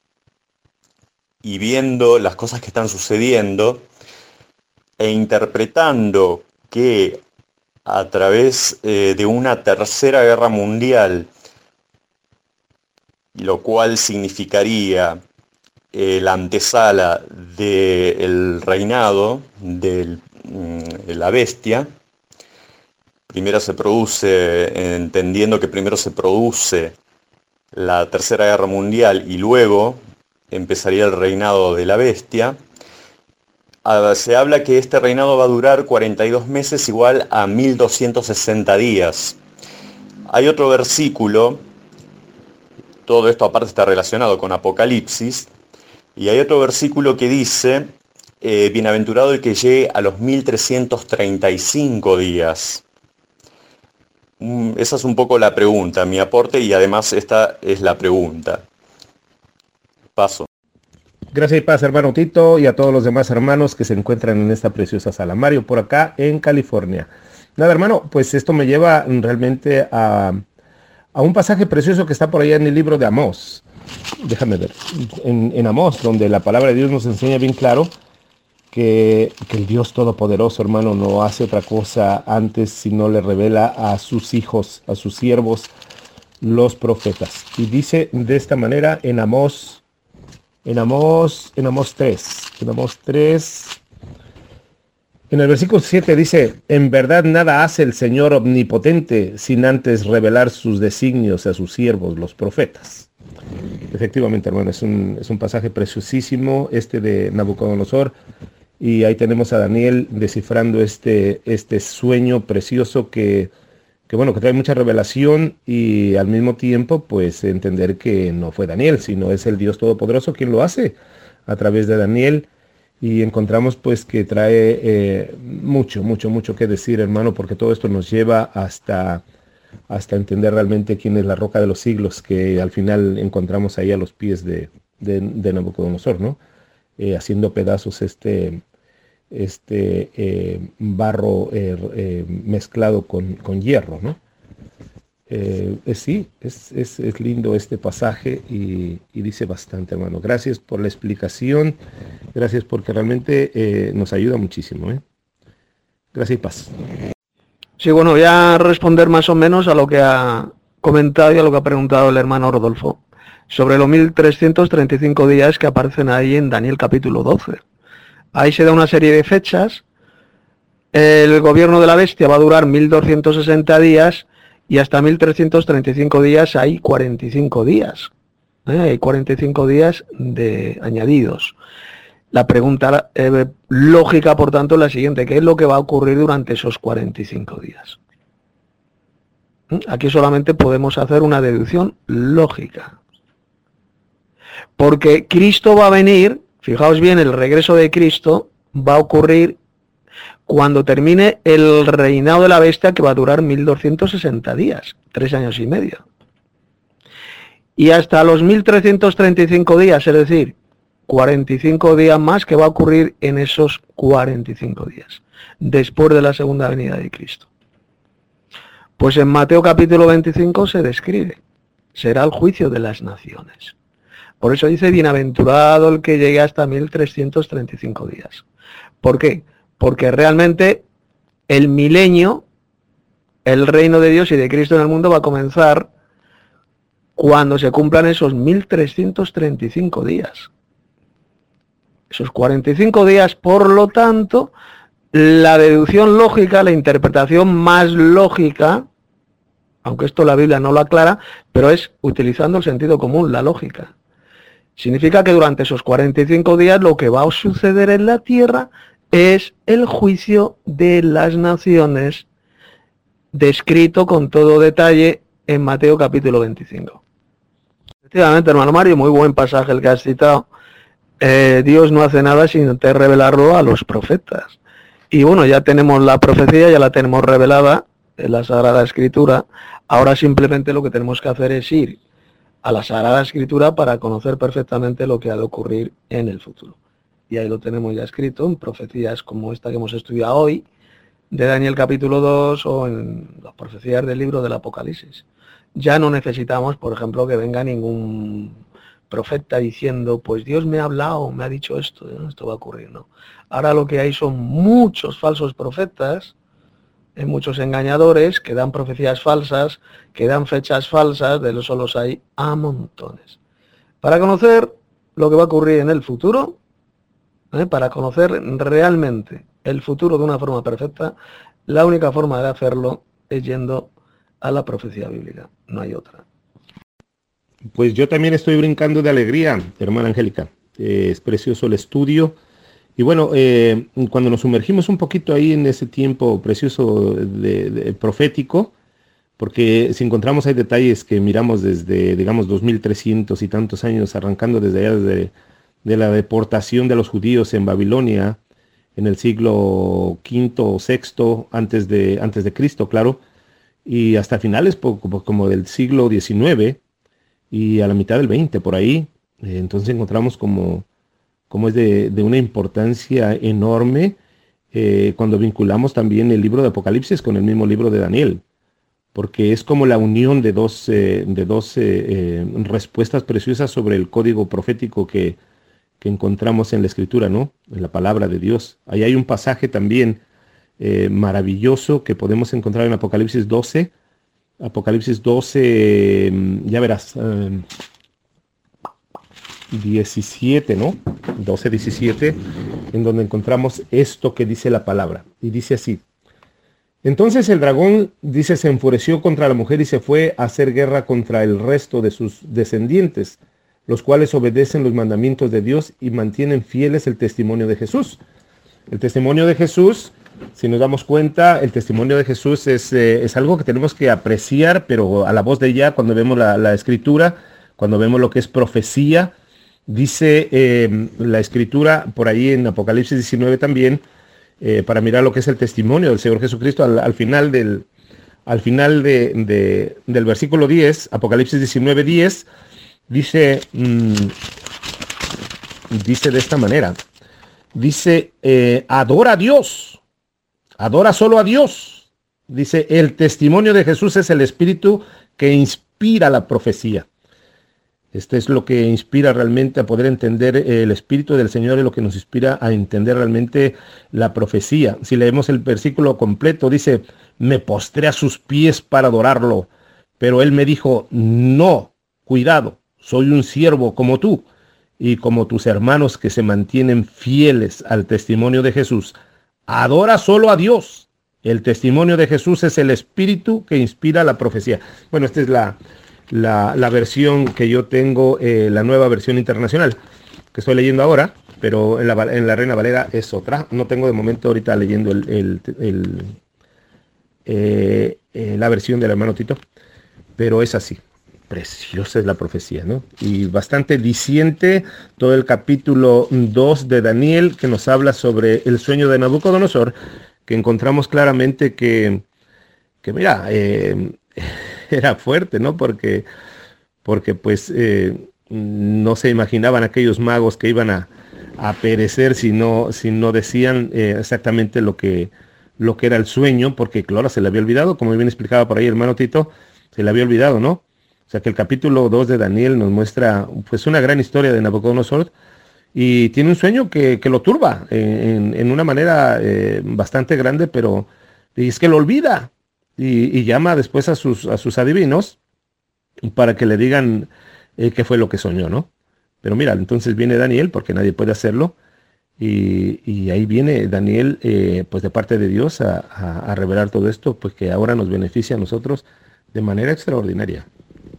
y viendo las cosas que están sucediendo e interpretando que a través eh, de una tercera guerra mundial, lo cual significaría eh, la antesala del reinado de la bestia. Primero se produce, entendiendo que primero se produce la Tercera Guerra Mundial y luego empezaría el reinado de la bestia. Se habla que este reinado va a durar cuarenta y dos meses, igual a mil doscientos sesenta días. Hay otro versículo, todo esto aparte está relacionado con Apocalipsis, y hay otro versículo que dice, eh, bienaventurado el que llegue a los mil trescientos treinta y cinco días. Mm, esa es un poco la pregunta, mi aporte, y además esta es la pregunta. Paso. Gracias y paz, hermano Tito, y a todos los demás hermanos que se encuentran en esta preciosa sala. Mario, por acá en California. Nada, hermano, pues esto me lleva realmente a, a un pasaje precioso que está por allá en el libro de Amós. Déjame ver. En, en Amós, donde la palabra de Dios nos enseña bien claro que, que el Dios Todopoderoso, hermano, no hace otra cosa antes sino le revela a sus hijos, a sus siervos, los profetas. Y dice de esta manera en Amós, en Amós, en Amós tres, en Amós tres, en el versículo siete dice: en verdad nada hace el Señor omnipotente sin antes revelar sus designios a sus siervos, los profetas. Efectivamente, hermano, es un, es un pasaje preciosísimo este de Nabucodonosor, y ahí tenemos a Daniel descifrando este, este sueño precioso que, que, bueno, que trae mucha revelación, y al mismo tiempo, pues, entender que no fue Daniel, sino es el Dios Todopoderoso quien lo hace a través de Daniel. Y encontramos, pues, que trae eh, mucho, mucho, mucho que decir, hermano, porque todo esto nos lleva hasta, hasta entender realmente quién es la roca de los siglos, que al final encontramos ahí a los pies de, de, de Nabucodonosor, ¿no? Eh, haciendo pedazos este, este eh, barro eh, eh, mezclado con, con hierro, ¿no? Eh, eh, sí, es, es, es lindo este pasaje, y, y dice bastante, hermano. Gracias por la explicación, gracias porque realmente eh, nos ayuda muchísimo, ¿eh? Gracias y paz. Sí, bueno, voy a responder más o menos a lo que ha comentado y a lo que ha preguntado el hermano Rodolfo sobre los mil trescientos treinta y cinco días que aparecen ahí en Daniel capítulo doce. Ahí se da una serie de fechas. El gobierno de la bestia va a durar mil doscientos sesenta días, y hasta mil trescientos treinta y cinco días hay cuarenta y cinco días. ¿eh? Hay cuarenta y cinco días de añadidos. La pregunta eh, lógica, por tanto, es la siguiente: ¿qué es lo que va a ocurrir durante esos cuarenta y cinco días? ¿Mm? Aquí solamente podemos hacer una deducción lógica. Porque Cristo va a venir, fijaos bien, el regreso de Cristo va a ocurrir cuando termine el reinado de la bestia, que va a durar mil doscientos sesenta días, tres años y medio. Y hasta los mil trescientos treinta y cinco días, es decir, cuarenta y cinco días más, que va a ocurrir en esos cuarenta y cinco días, después de la segunda venida de Cristo. Pues en Mateo capítulo veinticinco se describe: será el juicio de las naciones. Por eso dice: bienaventurado el que llegue hasta mil trescientos treinta y cinco días. ¿Por qué? Porque realmente el milenio, el reino de Dios y de Cristo en el mundo, va a comenzar cuando se cumplan esos mil trescientos treinta y cinco días. Esos cuarenta y cinco días, por lo tanto, la deducción lógica, la interpretación más lógica, aunque esto la Biblia no lo aclara, pero es utilizando el sentido común, la lógica. Significa que durante esos cuarenta y cinco días lo que va a suceder en la tierra es el juicio de las naciones, descrito con todo detalle en Mateo capítulo veinticinco. Efectivamente, hermano Mario, muy buen pasaje el que has citado. Eh, Dios no hace nada sin antes revelarlo a los profetas. Y bueno, ya tenemos la profecía, ya la tenemos revelada en la Sagrada Escritura. Ahora simplemente lo que tenemos que hacer es ir a la Sagrada Escritura para conocer perfectamente lo que ha de ocurrir en el futuro. Y ahí lo tenemos ya escrito en profecías como esta que hemos estudiado hoy, de Daniel capítulo dos, o en las profecías del libro del Apocalipsis. Ya no necesitamos, por ejemplo, que venga ningún profeta diciendo: pues Dios me ha hablado, me ha dicho esto, esto va a ocurrir, ¿no? Ahora lo que hay son muchos falsos profetas, hay muchos engañadores que dan profecías falsas, que dan fechas falsas, de los solos hay a montones. Para conocer lo que va a ocurrir en el futuro, ¿eh? para conocer realmente el futuro de una forma perfecta, la única forma de hacerlo es yendo a la profecía bíblica, no hay otra. Pues yo también estoy brincando de alegría, hermana Angélica. Eh, es precioso el estudio. Y bueno, eh, cuando nos sumergimos un poquito ahí en ese tiempo precioso de, de, profético, porque si encontramos hay detalles que miramos desde, digamos, dos mil trescientos y tantos años, arrancando desde allá, desde de la deportación de los judíos en Babilonia, en el siglo quinto o sexto antes de, antes de Cristo, claro, y hasta finales como del siglo diecinueve y a la mitad del veinte, por ahí, Eh, entonces encontramos como, como es de, de una importancia enorme eh, cuando vinculamos también el libro de Apocalipsis con el mismo libro de Daniel, porque es como la unión de dos, eh, de dos eh, eh, respuestas preciosas sobre el código profético que, que encontramos en la Escritura, ¿no? En la palabra de Dios. Ahí hay un pasaje también eh, maravilloso que podemos encontrar en Apocalipsis doce. Apocalipsis doce, eh, ya verás, eh, diecisiete, ¿no? doce, diecisiete, en donde encontramos esto que dice la palabra. Y dice así: entonces el dragón, dice, se enfureció contra la mujer y se fue a hacer guerra contra el resto de sus descendientes, los cuales obedecen los mandamientos de Dios y mantienen fieles el testimonio de Jesús. El testimonio de Jesús, si nos damos cuenta, el testimonio de Jesús es, eh, es algo que tenemos que apreciar, pero a la voz de ya, cuando vemos la, la Escritura, cuando vemos lo que es profecía, dice eh, la Escritura, por ahí en Apocalipsis diecinueve también, eh, para mirar lo que es el testimonio del Señor Jesucristo, al, al final, del, al final de, de, del versículo diez, Apocalipsis diecinueve, diez, dice, mmm, dice de esta manera, dice, eh, adora a Dios, adora solo a Dios. Dice, el testimonio de Jesús es el espíritu que inspira la profecía. Este es lo que inspira realmente a poder entender el espíritu del Señor, y lo que nos inspira a entender realmente la profecía. Si leemos el versículo completo, dice, me postré a sus pies para adorarlo, pero él me dijo, no, cuidado, soy un siervo como tú y como tus hermanos que se mantienen fieles al testimonio de Jesús. Adora solo a Dios. El testimonio de Jesús es el espíritu que inspira la profecía. Bueno, esta es la, la, la versión que yo tengo, eh, la nueva versión internacional, que estoy leyendo ahora, pero en la, en la Reina Valera es otra. No tengo de momento ahorita leyendo el, el, el, eh, eh, la versión del hermano Tito, pero es así. Preciosa es la profecía, ¿no? Y bastante diciente todo el capítulo dos de Daniel, que nos habla sobre el sueño de Nabucodonosor, que encontramos claramente que, que mira, eh, era fuerte, ¿no? Porque, porque pues eh, no se imaginaban aquellos magos que iban a, a perecer si no, si no decían eh, exactamente lo que, lo que era el sueño, porque claro, se le había olvidado, como bien explicaba por ahí el hermano Tito, se le había olvidado, ¿no? O sea que el capítulo dos de Daniel nos muestra pues una gran historia de Nabucodonosor, y tiene un sueño que, que lo turba en, en una manera eh, bastante grande, pero es que lo olvida y, y llama después a sus, a sus adivinos para que le digan eh, qué fue lo que soñó, ¿no? Pero mira, entonces viene Daniel, porque nadie puede hacerlo, y, y ahí viene Daniel eh, pues de parte de Dios a, a, a revelar todo esto, pues que ahora nos beneficia a nosotros de manera extraordinaria.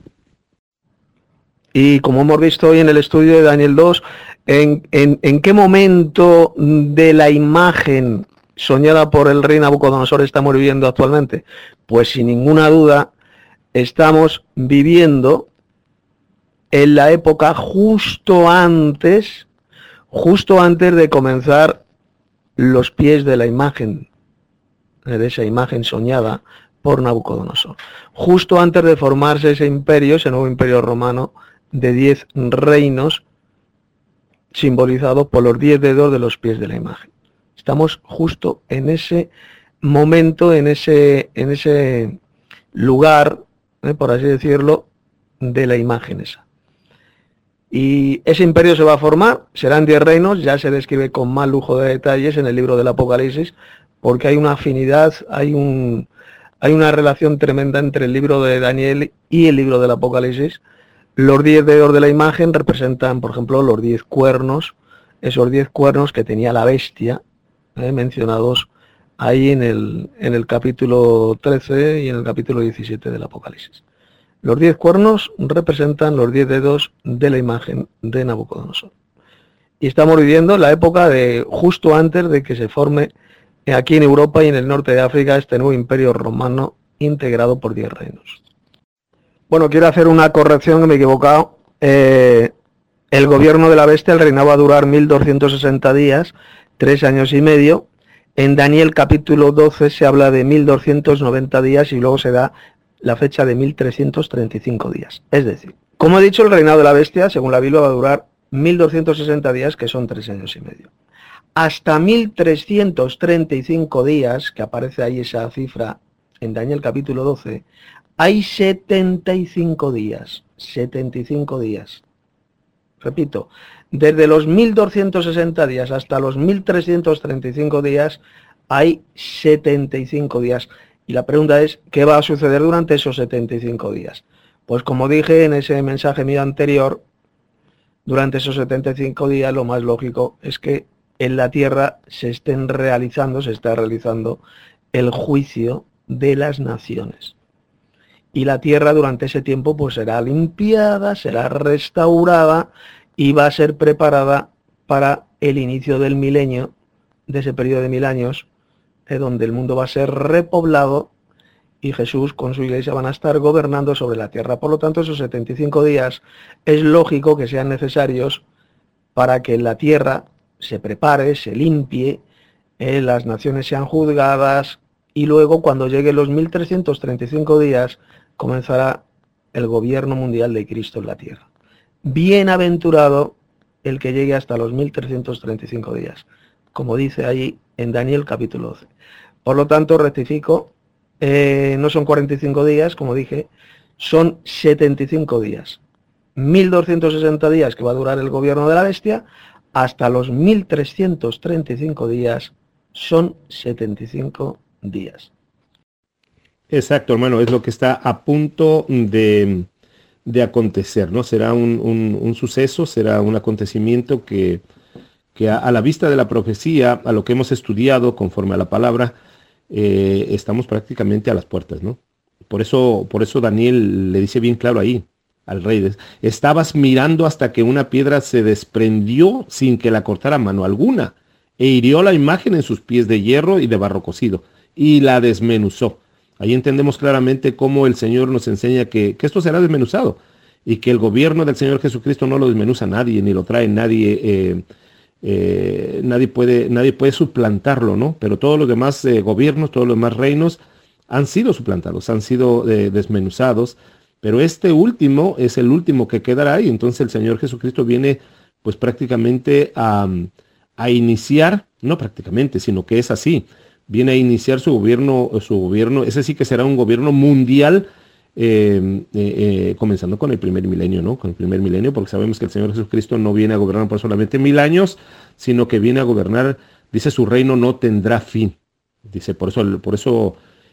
Y como hemos visto hoy en el estudio de Daniel dos, ¿en, en, en qué momento de la imagen soñada por el rey Nabucodonosor estamos viviendo actualmente? Pues sin ninguna duda estamos viviendo en la época justo antes, justo antes de comenzar los pies de la imagen, de esa imagen soñada por Nabucodonosor. Justo antes de formarse ese imperio, ese nuevo imperio romano, de diez reinos, simbolizados por los diez dedos de los pies de la imagen. Estamos justo en ese momento, en ese, en ese lugar, eh, por así decirlo, de la imagen esa. Y ese imperio se va a formar, serán diez reinos, ya se describe con más lujo de detalles en el libro del Apocalipsis, porque hay una afinidad, hay un, hay una relación tremenda entre el libro de Daniel y el libro del Apocalipsis. Los diez dedos de la imagen representan, por ejemplo, los diez cuernos, esos diez cuernos que tenía la bestia, eh, mencionados ahí en el, en el capítulo trece y en el capítulo diecisiete del Apocalipsis. Los diez cuernos representan los diez dedos de la imagen de Nabucodonosor. Y estamos viviendo la época de justo antes de que se forme aquí en Europa y en el norte de África este nuevo imperio romano integrado por diez reinos. Bueno, quiero hacer una corrección, que me he equivocado. Eh, el gobierno de la bestia, el reinado va a durar mil doscientos sesenta días, tres años y medio. En Daniel capítulo doce se habla de mil doscientos noventa días y luego se da la fecha de mil trescientos treinta y cinco días. Es decir, Como he dicho, el reinado de la bestia, según la Biblia, va a durar mil doscientos sesenta días, que son tres años y medio. Hasta mil trescientos treinta y cinco días, que aparece ahí esa cifra en Daniel capítulo doce, hay setenta y cinco días. setenta y cinco días. Repito, desde los mil doscientos sesenta días hasta los mil trescientos treinta y cinco días hay setenta y cinco días. Y la pregunta es, ¿qué va a suceder durante esos setenta y cinco días? Pues como dije en ese mensaje mío anterior, durante esos setenta y cinco días lo más lógico es que en la tierra se estén realizando, se está realizando el juicio de las naciones. Y la tierra durante ese tiempo pues será limpiada, será restaurada y va a ser preparada para el inicio del milenio, de ese periodo de mil años, eh, donde el mundo va a ser repoblado y Jesús con su iglesia van a estar gobernando sobre la tierra. Por lo tanto, esos setenta y cinco días es lógico que sean necesarios para que la tierra se prepare, se limpie, eh, las naciones sean juzgadas y luego cuando lleguen los mil trescientos treinta y cinco días comenzará el gobierno mundial de Cristo en la tierra. Bienaventurado el que llegue hasta los mil trescientos treinta y cinco días, como dice ahí en Daniel capítulo doce. Por lo tanto, rectifico, eh, no son cuarenta y cinco días, como dije, son setenta y cinco días. mil doscientos sesenta días que va a durar el gobierno de la bestia, hasta los mil trescientos treinta y cinco días son setenta y cinco días. Exacto, hermano, es lo que está a punto de, de acontecer, ¿no? Será un, un, un suceso, será un acontecimiento que, que a, a la vista de la profecía, a lo que hemos estudiado conforme a la palabra, eh, estamos prácticamente a las puertas, ¿no? Por eso, por eso Daniel le dice bien claro ahí al rey, estabas mirando hasta que una piedra se desprendió sin que la cortara mano alguna, e hirió la imagen en sus pies de hierro y de barro cocido, y la desmenuzó. Ahí entendemos claramente cómo el Señor nos enseña que, que esto será desmenuzado, y que el gobierno del Señor Jesucristo no lo desmenuza nadie, ni lo trae nadie, eh, eh, nadie, puede, nadie puede suplantarlo, ¿no? Pero todos los demás eh, gobiernos, todos los demás reinos han sido suplantados, han sido eh, desmenuzados, pero este último es el último que quedará ahí. Entonces el Señor Jesucristo viene pues prácticamente a, a iniciar, no prácticamente, sino que es así, viene a iniciar su gobierno, su gobierno, ese sí que será un gobierno mundial, eh, eh, eh, comenzando con el primer milenio, ¿no? Con el primer milenio, porque sabemos que el Señor Jesucristo no viene a gobernar por solamente mil años, sino que viene a gobernar, dice, su reino no tendrá fin. Dice, por eso, por eso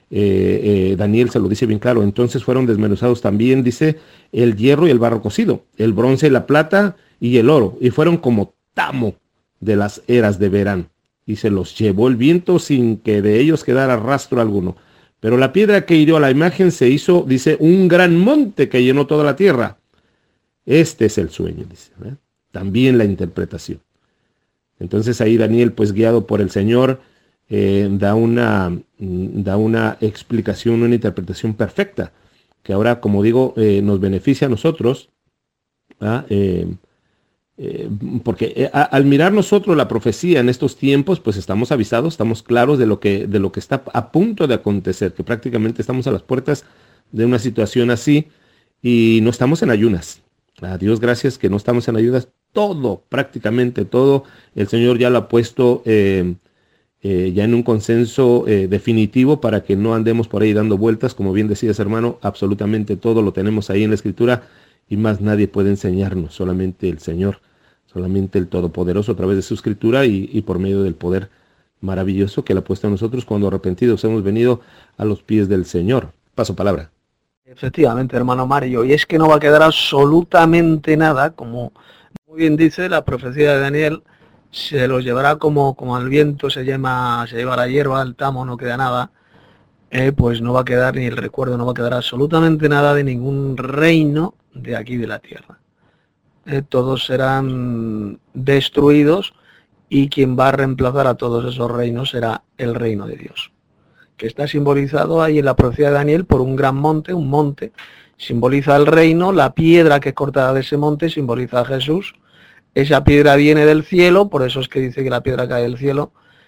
Eh, eh, Daniel se lo dice bien claro. Entonces fueron desmenuzados también, dice, el hierro y el barro cocido, el bronce y la plata y el oro, y fueron como tamo de las eras de verano, y se los llevó el viento sin que de ellos quedara rastro alguno. Pero la piedra que hirió a la imagen se hizo, dice, un gran monte que llenó toda la tierra. Este es el sueño, dice, ¿eh? También la interpretación. Entonces ahí Daniel, pues guiado por el Señor, Eh, da una da una explicación, una interpretación perfecta, que ahora, como digo, eh, nos beneficia a nosotros, ¿ah? eh, eh, porque eh, a, al mirar nosotros la profecía en estos tiempos, pues estamos avisados, estamos claros de lo que de lo que está a punto de acontecer, que prácticamente estamos a las puertas de una situación así, y no estamos en ayunas. A Dios gracias que no estamos en ayunas. Todo, prácticamente todo, el Señor ya lo ha puesto eh, Eh, ya en un consenso eh, definitivo, para que no andemos por ahí dando vueltas. Como bien decías, hermano, absolutamente todo lo tenemos ahí en la Escritura, y más nadie puede enseñarnos, solamente el Señor, solamente el Todopoderoso a través de su Escritura y, y por medio del poder maravilloso que Él ha puesto a nosotros cuando arrepentidos hemos venido a los pies del Señor. Paso palabra. Efectivamente, hermano Mario, y es que no va a quedar absolutamente nada, como muy bien dice la profecía de Daniel. Se los llevará como, como al viento se lleva, se lleva la hierba, al tamo, no queda nada, eh, pues no va a quedar ni el recuerdo, no va a quedar absolutamente nada de ningún reino de aquí de la tierra. Eh, todos serán destruidos, y quien va a reemplazar a todos esos reinos será el reino de Dios, que está simbolizado ahí en la profecía de Daniel por un gran monte. Un monte simboliza el reino, la piedra que es cortada de ese monte simboliza a Jesús. Esa piedra viene del cielo, por eso es que dice que la piedra cae del cielo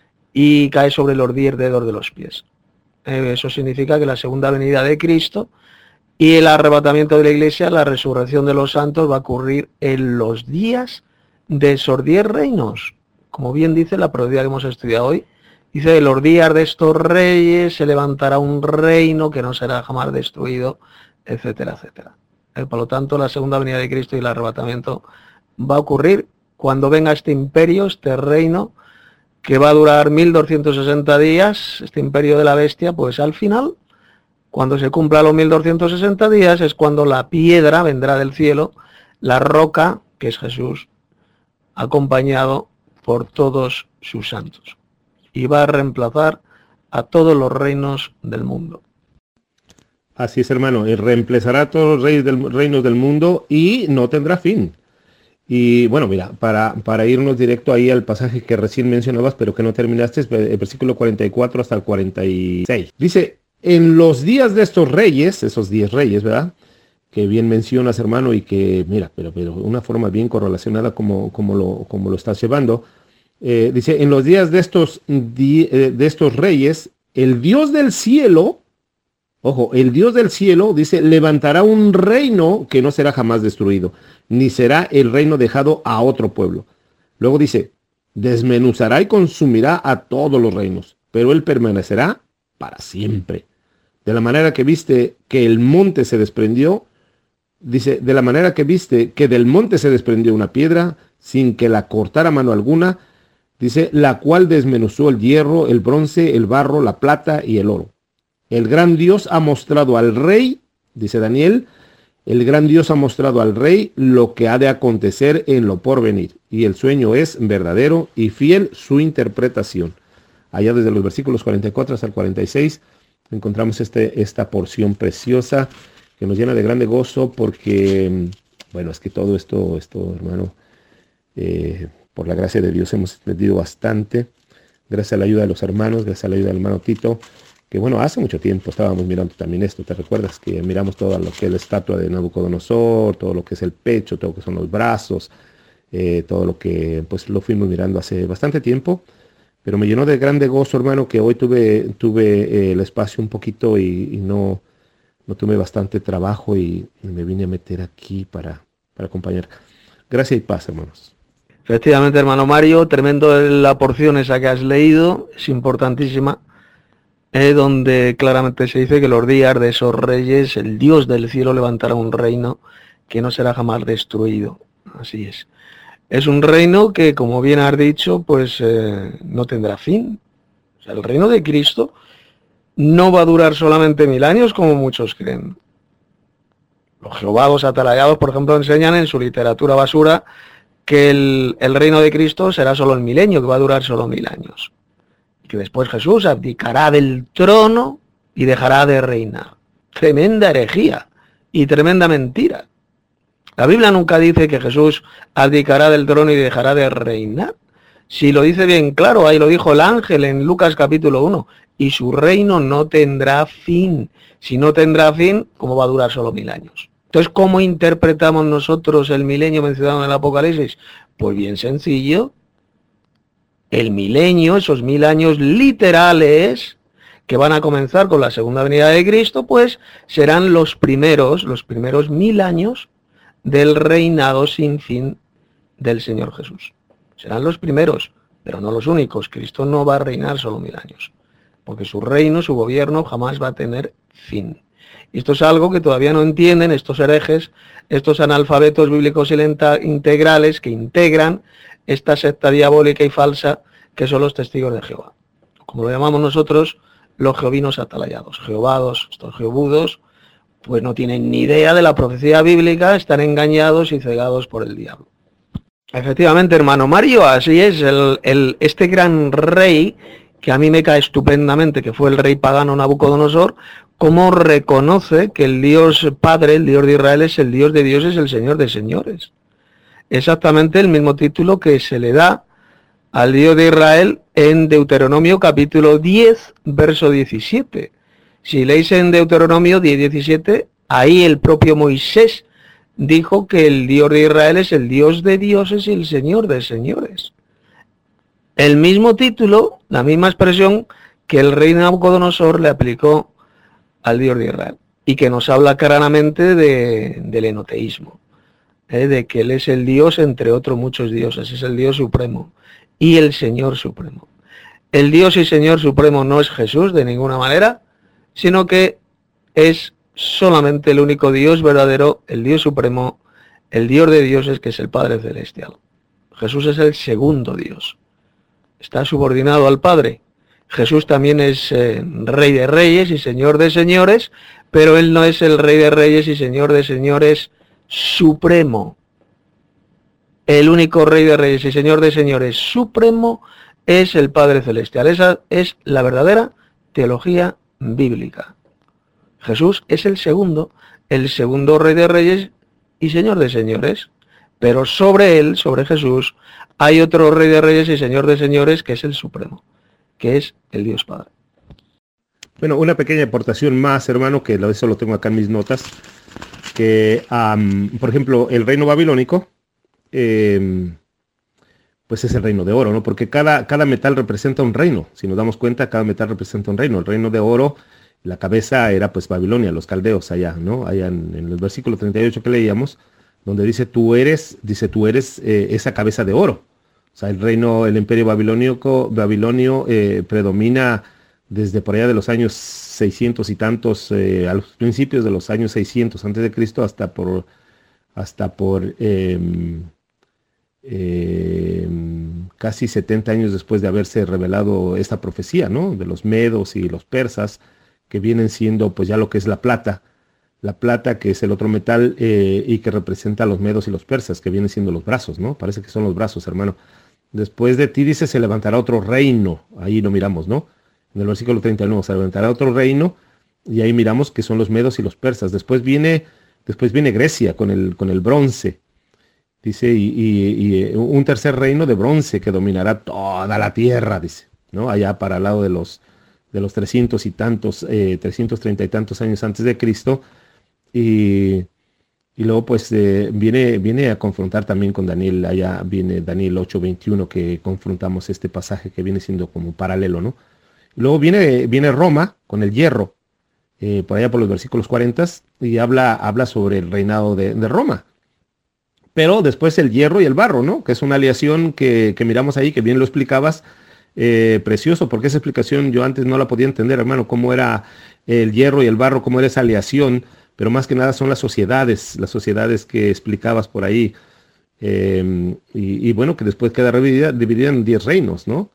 y cae sobre los diez dedos de los pies. Eh, eso significa que la segunda venida de Cristo Y el arrebatamiento de la iglesia, la resurrección de los santos, va a ocurrir en los días de esos diez reinos. Como bien dice la profecía que hemos estudiado hoy, dice, en los días de estos reyes se levantará un reino que no será jamás destruido, etcétera, etcétera. Por lo tanto, la segunda venida de Cristo y el arrebatamiento va a ocurrir cuando venga este imperio, este reino, que va a durar mil doscientos sesenta días, este imperio de la bestia, pues al final, cuando se cumpla los mil doscientos sesenta días, es cuando la piedra vendrá del cielo, la roca, que es Jesús, acompañado por todos sus santos. Y va a reemplazar a todos los reinos del mundo. Así es, hermano, y reemplazará a todos los reyes del, reinos del mundo y no tendrá fin. Y bueno, mira, para, para irnos directo ahí al pasaje que recién mencionabas, pero que no terminaste, es el versículo cuarenta y cuatro hasta el cuarenta y seis. Dice, en los días de estos reyes, esos diez reyes, ¿verdad? Que bien mencionas, hermano, y que, mira, pero, pero una forma bien correlacionada como, como, lo, como lo estás llevando. Eh, dice, en los días de estos, de estos reyes, el Dios del cielo, ojo, el Dios del cielo, dice, levantará un reino que no será jamás destruido, ni será el reino dejado a otro pueblo. Luego dice, desmenuzará y consumirá a todos los reinos, pero él permanecerá para siempre. De la manera que viste que el monte se desprendió, dice, de la manera que viste que del monte se desprendió una piedra, sin que la cortara mano alguna, dice, la cual desmenuzó el hierro, el bronce, el barro, la plata y el oro. El gran Dios ha mostrado al rey, dice Daniel, el gran Dios ha mostrado al rey lo que ha de acontecer en lo porvenir, y el sueño es verdadero y fiel su interpretación. Allá desde los versículos cuarenta y cuatro hasta el cuarenta y seis encontramos este, esta porción preciosa que nos llena de grande gozo porque, bueno, es que todo esto, esto hermano, eh, por la gracia de Dios hemos entendido bastante, gracias a la ayuda de los hermanos, gracias a la ayuda del hermano Tito, que bueno, hace mucho tiempo estábamos mirando también esto, ¿te recuerdas? Que miramos todo lo que es la estatua de Nabucodonosor, todo lo que es el pecho, todo lo que son los brazos, eh, todo lo que pues lo fuimos mirando hace bastante tiempo, pero me llenó de grande gozo, hermano, que hoy tuve, tuve eh, el espacio un poquito y, y no, no tuve bastante trabajo y, y me vine a meter aquí para, para acompañar. Gracias y paz, hermanos. Efectivamente, hermano Mario, tremendo la porción esa que has leído, es importantísima. Eh, donde claramente se dice que los días de esos reyes, el Dios del cielo levantará un reino que no será jamás destruido. Así es. Es un reino que, como bien has dicho, pues eh, no tendrá fin. O sea, el reino de Cristo no va a durar solamente mil años, como muchos creen. Los jehovados atalayados, por ejemplo, enseñan en su literatura basura que el, el reino de Cristo será solo el milenio, que va a durar solo mil años. Que después Jesús abdicará del trono y dejará de reinar. Tremenda herejía y tremenda mentira. La Biblia nunca dice que Jesús abdicará del trono y dejará de reinar. Si lo dice bien claro, ahí lo dijo el ángel en Lucas capítulo uno, y su reino no tendrá fin. Si no tendrá fin, ¿cómo va a durar solo mil años? Entonces, ¿cómo interpretamos nosotros el milenio mencionado en el Apocalipsis? Pues bien sencillo. El milenio, esos mil años literales que van a comenzar con la segunda venida de Cristo, pues serán los primeros, los primeros mil años del reinado sin fin del Señor Jesús. Serán los primeros, pero no los únicos. Cristo no va a reinar solo mil años, porque su reino, su gobierno jamás va a tener fin. Y esto es algo que todavía no entienden estos herejes, estos analfabetos bíblicos integrales que integran esta secta diabólica y falsa que son los testigos de Jehová. Como lo llamamos nosotros, los jehovinos atalayados. Jehovados, estos jehovudos, pues no tienen ni idea de la profecía bíblica, están engañados y cegados por el diablo. Efectivamente, hermano Mario, así es, el, el, este gran rey, que a mí me cae estupendamente, que fue el rey pagano Nabucodonosor, cómo reconoce que el Dios Padre, el Dios de Israel, es el Dios de dioses, el Señor de señores. Exactamente el mismo título que se le da al Dios de Israel en Deuteronomio capítulo diez, verso diecisiete. Si leéis en Deuteronomio diez, diecisiete, ahí el propio Moisés dijo que el Dios de Israel es el Dios de dioses y el Señor de señores. El mismo título, la misma expresión que el rey Nabucodonosor le aplicó al Dios de Israel. y que nos habla claramente de, del enoteísmo, ¿eh? De que Él es el Dios entre otros muchos dioses, es el Dios supremo y el Señor supremo. El Dios y Señor supremo no es Jesús de ninguna manera, sino que es solamente el único Dios verdadero, el Dios supremo, el Dios de dioses, que es el Padre Celestial. Jesús es el segundo Dios, está subordinado al Padre. Jesús también es eh, Rey de Reyes y Señor de Señores, pero Él no es el Rey de Reyes y Señor de Señores supremo. El único Rey de Reyes y Señor de Señores supremo es el Padre Celestial. Esa es la verdadera teología bíblica. Jesús es el segundo, el segundo Rey de Reyes y Señor de Señores, pero sobre Él, sobre Jesús, hay otro Rey de Reyes y Señor de Señores que es el supremo, que es el Dios Padre. Bueno, una pequeña aportación más, hermano, que eso lo tengo acá en mis notas, que, um, por ejemplo, el reino babilónico, eh, pues es el reino de oro, ¿no? Porque cada, cada metal representa un reino. Si nos damos cuenta, cada metal representa un reino. El reino de oro, la cabeza era pues Babilonia, los caldeos allá, ¿no? Allá en, en el versículo treinta y ocho que leíamos, donde dice, tú eres, dice, tú eres eh, esa cabeza de oro. O sea, el reino, el imperio babilónico, babilonio eh, predomina desde por allá de los años seiscientos y tantos, eh, a los principios de los años seiscientos antes de Cristo, hasta por, hasta por eh, eh, casi setenta años después de haberse revelado esta profecía, ¿no? De los medos y los persas, que vienen siendo pues ya lo que es la plata, la plata que es el otro metal eh, y que representa a los medos y los persas, que vienen siendo los brazos, ¿no? Parece que son los brazos, hermano. Después de ti, dice, se levantará otro reino, ahí lo miramos, ¿no? En el versículo treinta y nueve, se levantará otro reino, y ahí miramos que son los medos y los persas. Después viene, después viene Grecia con el, con el bronce, dice, y, y, y un tercer reino de bronce que dominará toda la tierra, dice, ¿no? Allá para el lado de los, de los trescientos y tantos, eh, trescientos treinta y tantos años antes de Cristo, y, y luego pues eh, viene, viene a confrontar también con Daniel, allá viene Daniel ocho veintiuno, que confrontamos este pasaje que viene siendo como paralelo, ¿no? Luego viene, viene Roma con el hierro, eh, por allá por los versículos cuarenta, y habla, habla sobre el reinado de, de Roma. Pero después el hierro y el barro, ¿no? Que es una aleación que, que miramos ahí, que bien lo explicabas, eh, precioso, porque esa explicación yo antes no la podía entender, hermano, cómo era el hierro y el barro, cómo era esa aleación, pero más que nada son las sociedades, las sociedades que explicabas por ahí, eh, y, y bueno, que después queda dividida, dividida en diez reinos, ¿no?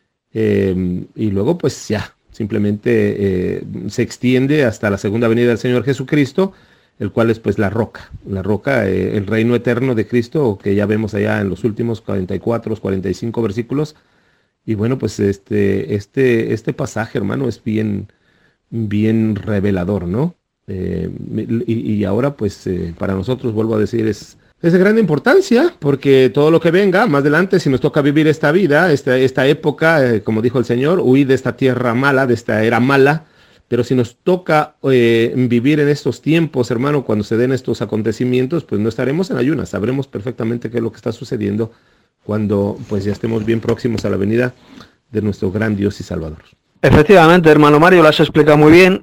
Eh, y luego pues ya, simplemente eh, se extiende hasta la segunda venida del Señor Jesucristo, el cual es pues la roca, la roca, eh, el reino eterno de Cristo, que ya vemos allá en los últimos cuarenta y cuatro, cuarenta y cinco versículos. Y bueno, pues este, este, este pasaje, hermano, es bien, bien revelador, ¿no? Eh, y, y ahora pues eh, para nosotros, vuelvo a decir, es... Es de gran importancia, porque todo lo que venga más adelante, si nos toca vivir esta vida, esta, esta época, eh, como dijo el Señor, huir de esta tierra mala, de esta era mala, pero si nos toca eh, vivir en estos tiempos, hermano, cuando se den estos acontecimientos, pues no estaremos en ayunas, sabremos perfectamente qué es lo que está sucediendo cuando pues ya estemos bien próximos a la venida de nuestro gran Dios y Salvador. Efectivamente, hermano Mario, lo has explicado muy bien.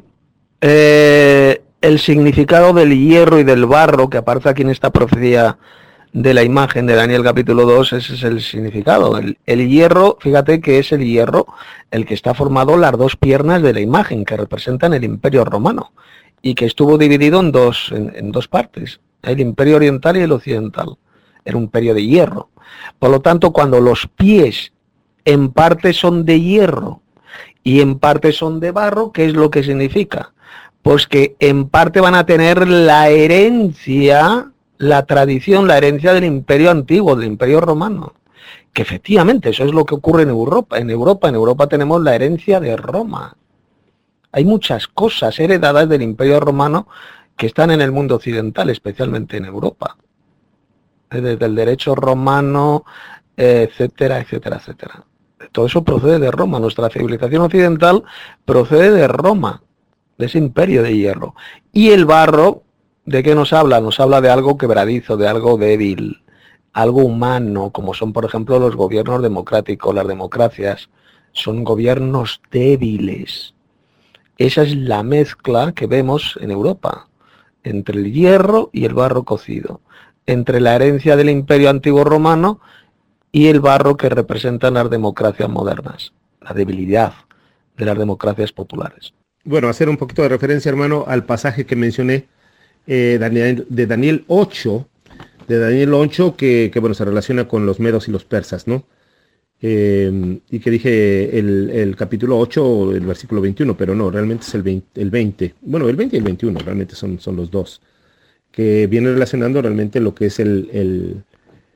Eh... El significado del hierro y del barro que aparece aquí en esta profecía de la imagen de Daniel capítulo dos, ese es el significado. El, el hierro, fíjate que es el hierro el que está formado las dos piernas de la imagen que representan el imperio romano y que estuvo dividido en dos, en, en dos partes, el imperio oriental y el occidental. Era un imperio de hierro. Por lo tanto, cuando los pies en parte son de hierro y en parte son de barro, ¿qué es lo que significa? Pues que en parte van a tener la herencia, la tradición, la herencia del imperio antiguo, del imperio romano. Que efectivamente eso es lo que ocurre en Europa. En Europa, en Europa tenemos la herencia de Roma. Hay muchas cosas heredadas del imperio romano que están en el mundo occidental, especialmente en Europa. Desde el derecho romano, etcétera, etcétera, etcétera. Todo eso procede de Roma. Nuestra civilización occidental procede de Roma, de ese imperio de hierro. Y el barro, ¿de qué nos habla? Nos habla de algo quebradizo, de algo débil, algo humano, como son, por ejemplo, los gobiernos democráticos. Las democracias son gobiernos débiles. Esa es la mezcla que vemos en Europa, entre el hierro y el barro cocido, entre la herencia del Imperio Antiguo Romano y el barro que representan las democracias modernas, la debilidad de las democracias populares. Bueno, hacer un poquito de referencia, hermano, al pasaje que mencioné eh, Daniel, de Daniel ocho, de Daniel ocho, que, que bueno, se relaciona con los medos y los persas, ¿no? Eh, y que dije el, el capítulo ocho, el versículo veintiuno, pero no, realmente es el veinte, el veinte. Bueno, el veinte y el veintiuno, realmente son, son los dos, que viene relacionando realmente lo que es el, el,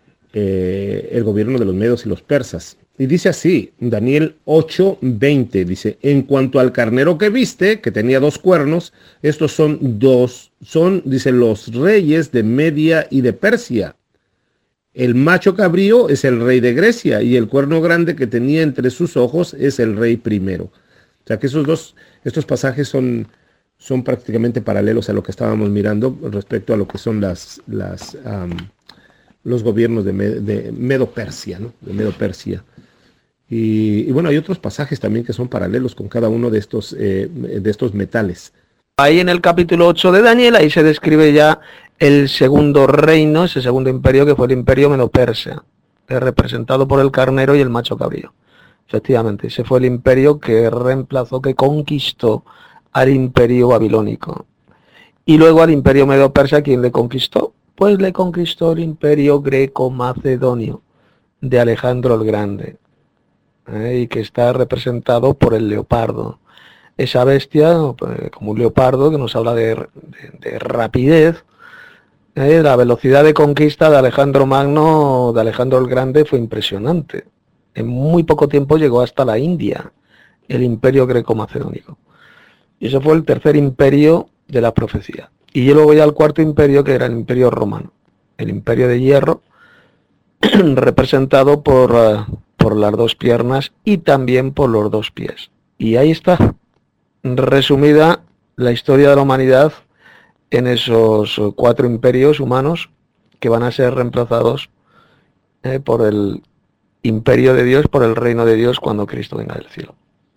eh, el gobierno de los medos y los persas. Y dice así, Daniel ocho, veinte, dice, en cuanto al carnero que viste, que tenía dos cuernos, estos son dos, son, dice, los reyes de Media y de Persia. El macho cabrío es el rey de Grecia y el cuerno grande que tenía entre sus ojos es el rey primero. O sea que esos dos, estos pasajes son, son prácticamente paralelos a lo que estábamos mirando respecto a lo que son las, las, um, los gobiernos de, Med, de Medo-Persia, ¿no? De Medo-Persia. Y, y bueno, hay otros pasajes también que son paralelos con cada uno de estos, eh, de estos metales. Ahí en el capítulo ocho de Daniel, ahí se describe ya el segundo reino, ese segundo imperio que fue el imperio medo-persa, representado por el carnero y el macho cabrío. Efectivamente, ese fue el imperio que reemplazó, que conquistó al imperio babilónico. Y luego al imperio medo-persa, ¿quién le conquistó? Pues le conquistó el imperio greco-macedonio de Alejandro el Grande, ¿eh? Y que está representado por el leopardo. Esa bestia, como un leopardo, que nos habla de, de, de rapidez. Eh, la velocidad de conquista de Alejandro Magno, de Alejandro el Grande, fue impresionante. En muy poco tiempo llegó hasta la India, el imperio greco-macedónico. Y ese fue el tercer imperio de la profecía. Y yo luego voy al cuarto imperio, que era el imperio romano, el imperio de hierro, representado por, uh, por las dos piernas y también por los dos pies. Y ahí está resumida la historia de la humanidad en esos cuatro imperios humanos que van a ser reemplazados eh, por el imperio de Dios, por el reino de Dios cuando Cristo venga del cielo.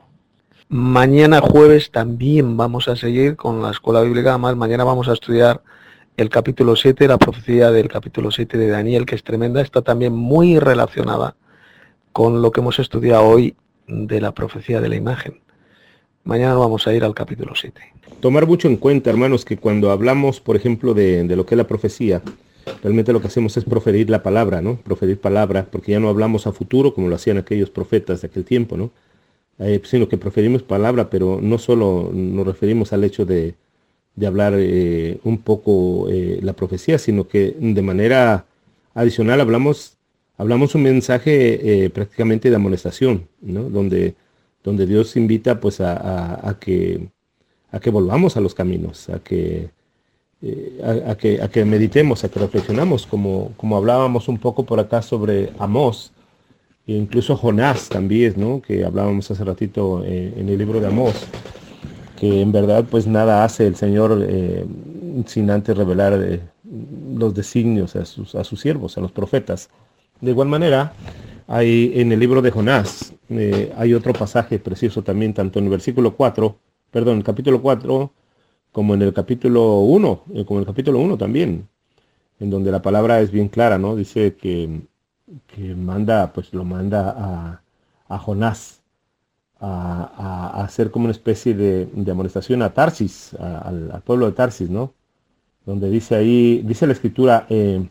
Mañana jueves también vamos a seguir con la escuela bíblica, además mañana vamos a estudiar el capítulo siete, la profecía del capítulo siete de Daniel, que es tremenda, está también muy relacionada con lo que hemos estudiado hoy de la profecía de la imagen. Mañana vamos a ir al capítulo siete. Tomar mucho en cuenta, hermanos, que cuando hablamos, por ejemplo, de, de lo que es la profecía, realmente lo que hacemos es proferir la palabra, ¿no? Proferir palabra, porque ya no hablamos a futuro como lo hacían aquellos profetas de aquel tiempo, ¿no? Eh, sino que proferimos palabra, pero no solo nos referimos al hecho de, de hablar eh, un poco eh, la profecía, sino que de manera adicional hablamos, hablamos un mensaje eh, prácticamente de amonestación, ¿no? Donde donde Dios invita pues a, a, a que a que volvamos a los caminos, a que, eh, a, a que a que meditemos, a que reflexionamos, como, como hablábamos un poco por acá sobre Amós, e incluso Jonás también, ¿no? Que hablábamos hace ratito eh, en el libro de Amós, que en verdad pues nada hace el Señor eh, sin antes revelar eh, los designios a sus, a sus siervos, a los profetas. De igual manera, hay en el libro de Jonás, eh, hay otro pasaje precioso también, tanto en el versículo cuatro, perdón, el capítulo cuatro, como en el capítulo uno, eh, como en el capítulo uno también, en donde la palabra es bien clara, ¿no? Dice que, que manda, pues lo manda a, a Jonás a, a, a hacer como una especie de, de amonestación a Tarsis, a, al, al pueblo de Tarsis, ¿no? Donde dice ahí, dice la escritura, eh,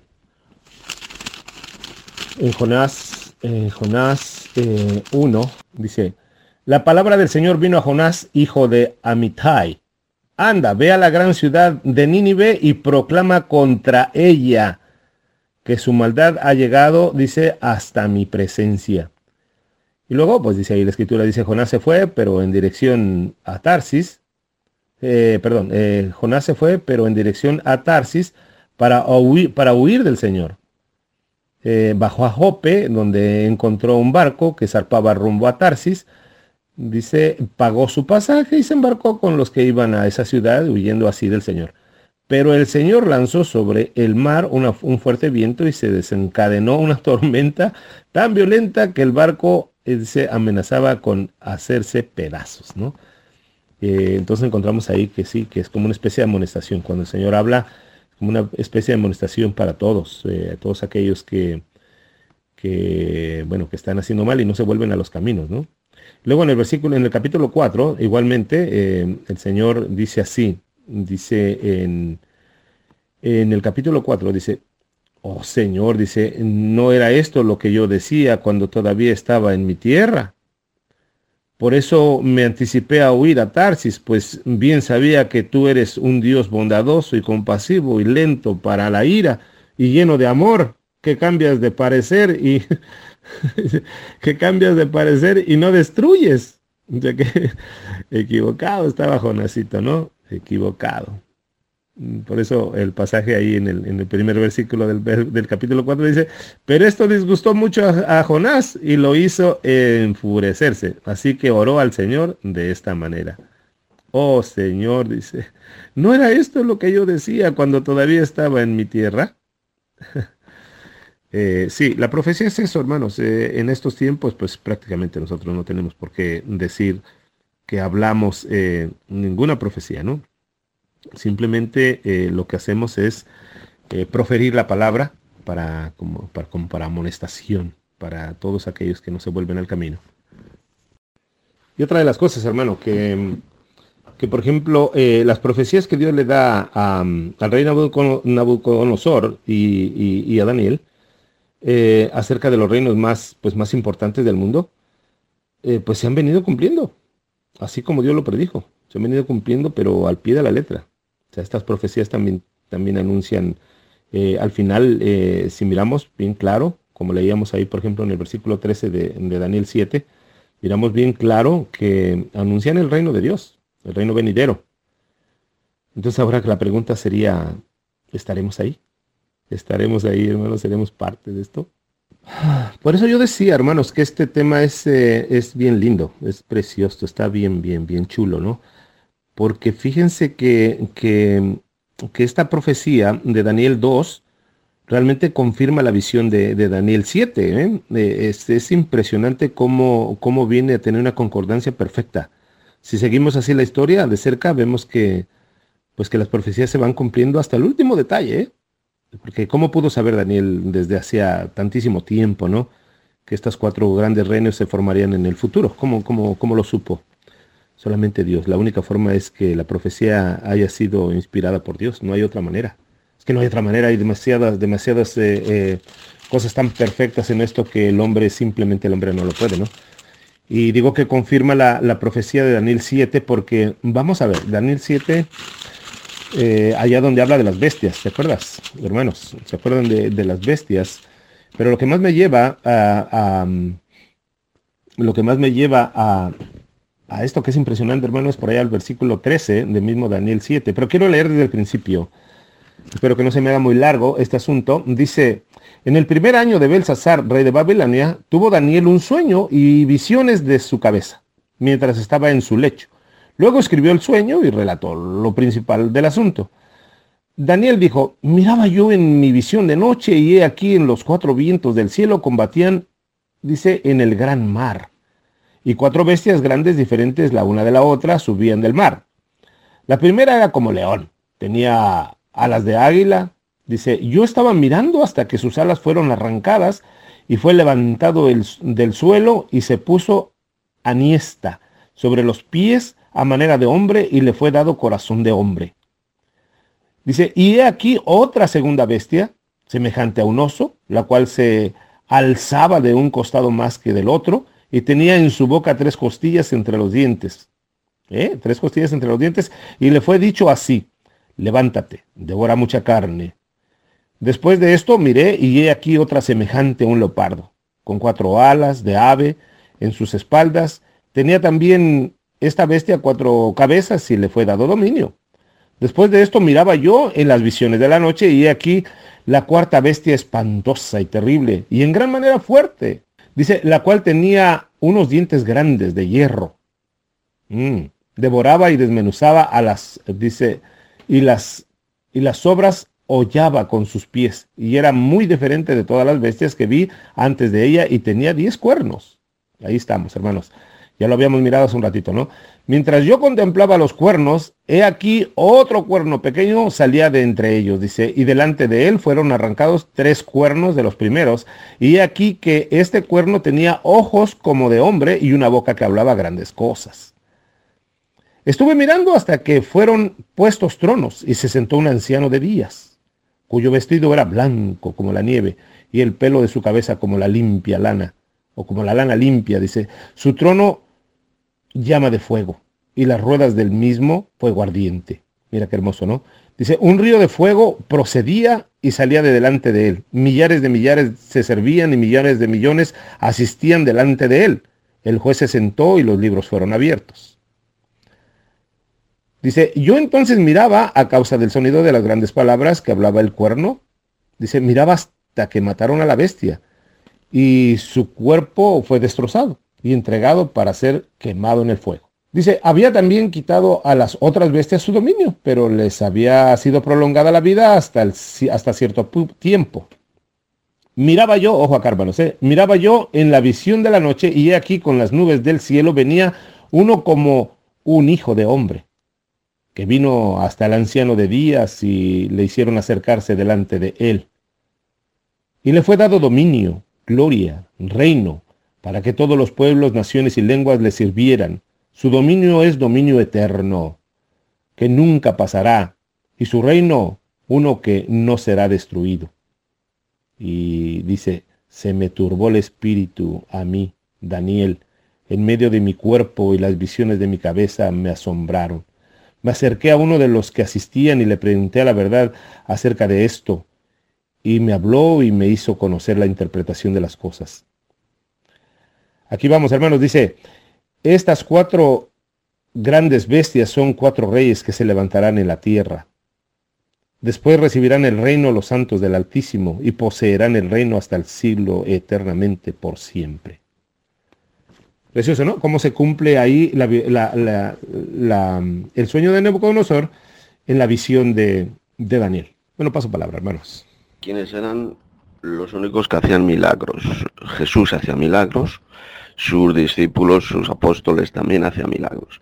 en Jonás, Eh, Jonás eh, uno, dice, la palabra del Señor vino a Jonás, hijo de Amittai. Anda, ve a la gran ciudad de Nínive y proclama contra ella que su maldad ha llegado, dice, hasta mi presencia. Y luego, pues dice ahí la escritura, dice, Jonás se fue, pero en dirección a Tarsis. Eh, perdón, eh, Jonás se fue, pero en dirección a Tarsis para huir, para huir del Señor. Eh, bajó a Jope, donde encontró un barco que zarpaba rumbo a Tarsis. Dice, pagó su pasaje y se embarcó con los que iban a esa ciudad, huyendo así del Señor. Pero el Señor lanzó sobre el mar una, un fuerte viento y se desencadenó una tormenta tan violenta que el barco eh, se amenazaba con hacerse pedazos, ¿no? Eh, entonces encontramos ahí que sí, que es como una especie de amonestación. Cuando el Señor habla, como una especie de amonestación para todos, eh, todos aquellos que, que, bueno, que están haciendo mal y no se vuelven a los caminos, ¿no? Luego en el versículo, en el capítulo cuatro, igualmente, eh, el Señor dice así, dice en, en el capítulo cuatro, dice, oh Señor, dice, ¿no era esto lo que yo decía cuando todavía estaba en mi tierra? Por eso me anticipé a huir a Tarsis, pues bien sabía que tú eres un Dios bondadoso y compasivo y lento para la ira y lleno de amor, que cambias de parecer y que cambias de parecer y no destruyes. O sea que equivocado estaba Jonasito, ¿no? Equivocado. Por eso el pasaje ahí en el, en el primer versículo del, del capítulo cuatro dice, pero esto disgustó mucho a, a Jonás y lo hizo enfurecerse. Así que oró al Señor de esta manera. Oh Señor, dice, ¿no era esto lo que yo decía cuando todavía estaba en mi tierra? eh, sí, la profecía es eso, hermanos. Eh, en estos tiempos, pues prácticamente nosotros no tenemos por qué decir que hablamos eh, ninguna profecía, ¿no? Simplemente eh, lo que hacemos es eh, proferir la palabra para como, para como para amonestación para todos aquellos que no se vuelven al camino. Y otra de las cosas, hermano, que, que por ejemplo, eh, las profecías que Dios le da a, al rey Nabucodonosor y, y, y a Daniel eh, acerca de los reinos más, pues, más importantes del mundo, eh, pues se han venido cumpliendo, así como Dios lo predijo. Se han venido cumpliendo, pero al pie de la letra. O sea, estas profecías también, también anuncian, eh, al final, eh, si miramos bien claro, como leíamos ahí, por ejemplo, en el versículo trece de, de Daniel siete, miramos bien claro que anuncian el reino de Dios, el reino venidero. Entonces ahora que la pregunta sería, ¿estaremos ahí? ¿Estaremos ahí, hermanos? ¿Seremos parte de esto? Por eso yo decía, hermanos, que este tema es, eh, es bien lindo, es precioso, está bien, bien, bien chulo, ¿no? Porque fíjense que, que, que esta profecía de Daniel dos realmente confirma la visión de, de Daniel siete. ¿eh? Es, es impresionante cómo, cómo viene a tener una concordancia perfecta. Si seguimos así la historia de cerca, vemos que, pues que las profecías se van cumpliendo hasta el último detalle. ¿eh? Porque cómo pudo saber Daniel desde hacía tantísimo tiempo, ¿no? Que estas cuatro grandes reinos se formarían en el futuro. ¿Cómo, cómo, cómo lo supo? Solamente Dios. La única forma es que la profecía haya sido inspirada por Dios. No hay otra manera. Es que no hay otra manera. Hay demasiadas, demasiadas eh, eh, cosas tan perfectas en esto que el hombre, simplemente el hombre no lo puede, ¿no? Y digo que confirma la, la profecía de Daniel siete porque, vamos a ver, Daniel siete, eh, allá donde habla de las bestias, ¿te acuerdas, hermanos? ¿Se acuerdan de, de las bestias? Pero lo que más me lleva a, a lo que más me lleva a a esto que es impresionante, hermanos, por allá al versículo trece del mismo Daniel siete. Pero quiero leer desde el principio. Espero que no se me haga muy largo este asunto. Dice, en el primer año de Belsasar, rey de Babilonia, tuvo Daniel un sueño y visiones de su cabeza, mientras estaba en su lecho. Luego escribió el sueño y relató lo principal del asunto. Daniel dijo, miraba yo en mi visión de noche y he aquí en los cuatro vientos del cielo combatían, dice, en el gran mar. Y cuatro bestias grandes diferentes la una de la otra subían del mar. La primera era como león, tenía alas de águila. Dice, yo estaba mirando hasta que sus alas fueron arrancadas y fue levantado el, del suelo y se puso aniesta sobre los pies a manera de hombre y le fue dado corazón de hombre. Dice, y he aquí otra segunda bestia, semejante a un oso, la cual se alzaba de un costado más que del otro, y tenía en su boca tres costillas entre los dientes. ¿Eh? Tres costillas entre los dientes. Y le fue dicho así, levántate, devora mucha carne. Después de esto miré y he aquí otra semejante a un leopardo, con cuatro alas de ave en sus espaldas. Tenía también esta bestia cuatro cabezas y le fue dado dominio. Después de esto miraba yo en las visiones de la noche y he aquí la cuarta bestia espantosa y terrible y en gran manera fuerte. Dice, la cual tenía unos dientes grandes de hierro. Mm. Devoraba y desmenuzaba a las, dice, y las, y las sobras hollaba con sus pies. Y era muy diferente de todas las bestias que vi antes de ella y tenía diez cuernos. Ahí estamos, hermanos. Ya lo habíamos mirado hace un ratito, ¿no? Mientras yo contemplaba los cuernos, he aquí otro cuerno pequeño salía de entre ellos, dice, y delante de él fueron arrancados tres cuernos de los primeros, y he aquí que este cuerno tenía ojos como de hombre y una boca que hablaba grandes cosas. Estuve mirando hasta que fueron puestos tronos, y se sentó un anciano de días, cuyo vestido era blanco como la nieve, y el pelo de su cabeza como la limpia lana, o como la lana limpia, dice, su trono llama de fuego, y las ruedas del mismo fuego ardiente. Mira qué hermoso, ¿no? Dice, un río de fuego procedía y salía de delante de él. Millares de millares se servían y millares de millones asistían delante de él. El juez se sentó y los libros fueron abiertos. Dice, yo entonces miraba a causa del sonido de las grandes palabras que hablaba el cuerno. Dice, miraba hasta que mataron a la bestia y su cuerpo fue destrozado y entregado para ser quemado en el fuego. Dice, había también quitado a las otras bestias su dominio, pero les había sido prolongada la vida hasta, el, hasta cierto tiempo. Miraba yo, ojo acá, hermanos, ¿eh? miraba yo en la visión de la noche, y he aquí con las nubes del cielo venía uno como un hijo de hombre, que vino hasta el anciano de días y le hicieron acercarse delante de él. Y le fue dado dominio, gloria, reino, para que todos los pueblos, naciones y lenguas le sirvieran. Su dominio es dominio eterno, que nunca pasará, y su reino uno que no será destruido. Y dice, se me turbó el espíritu a mí, Daniel, en medio de mi cuerpo, y las visiones de mi cabeza me asombraron. Me acerqué a uno de los que asistían y le pregunté a la verdad acerca de esto, y me habló y me hizo conocer la interpretación de las cosas. Aquí vamos, hermanos, dice, estas cuatro grandes bestias son cuatro reyes que se levantarán en la tierra. Después recibirán el reino los santos del Altísimo y poseerán el reino hasta el siglo eternamente por siempre. Precioso, ¿no? Cómo se cumple ahí la, la, la, la, el sueño de Nabucodonosor en la visión de, de Daniel. Bueno, paso palabra, hermanos. ¿Quiénes eran los únicos que hacían milagros? Jesús hacía milagros, sus discípulos, sus apóstoles también hacían milagros.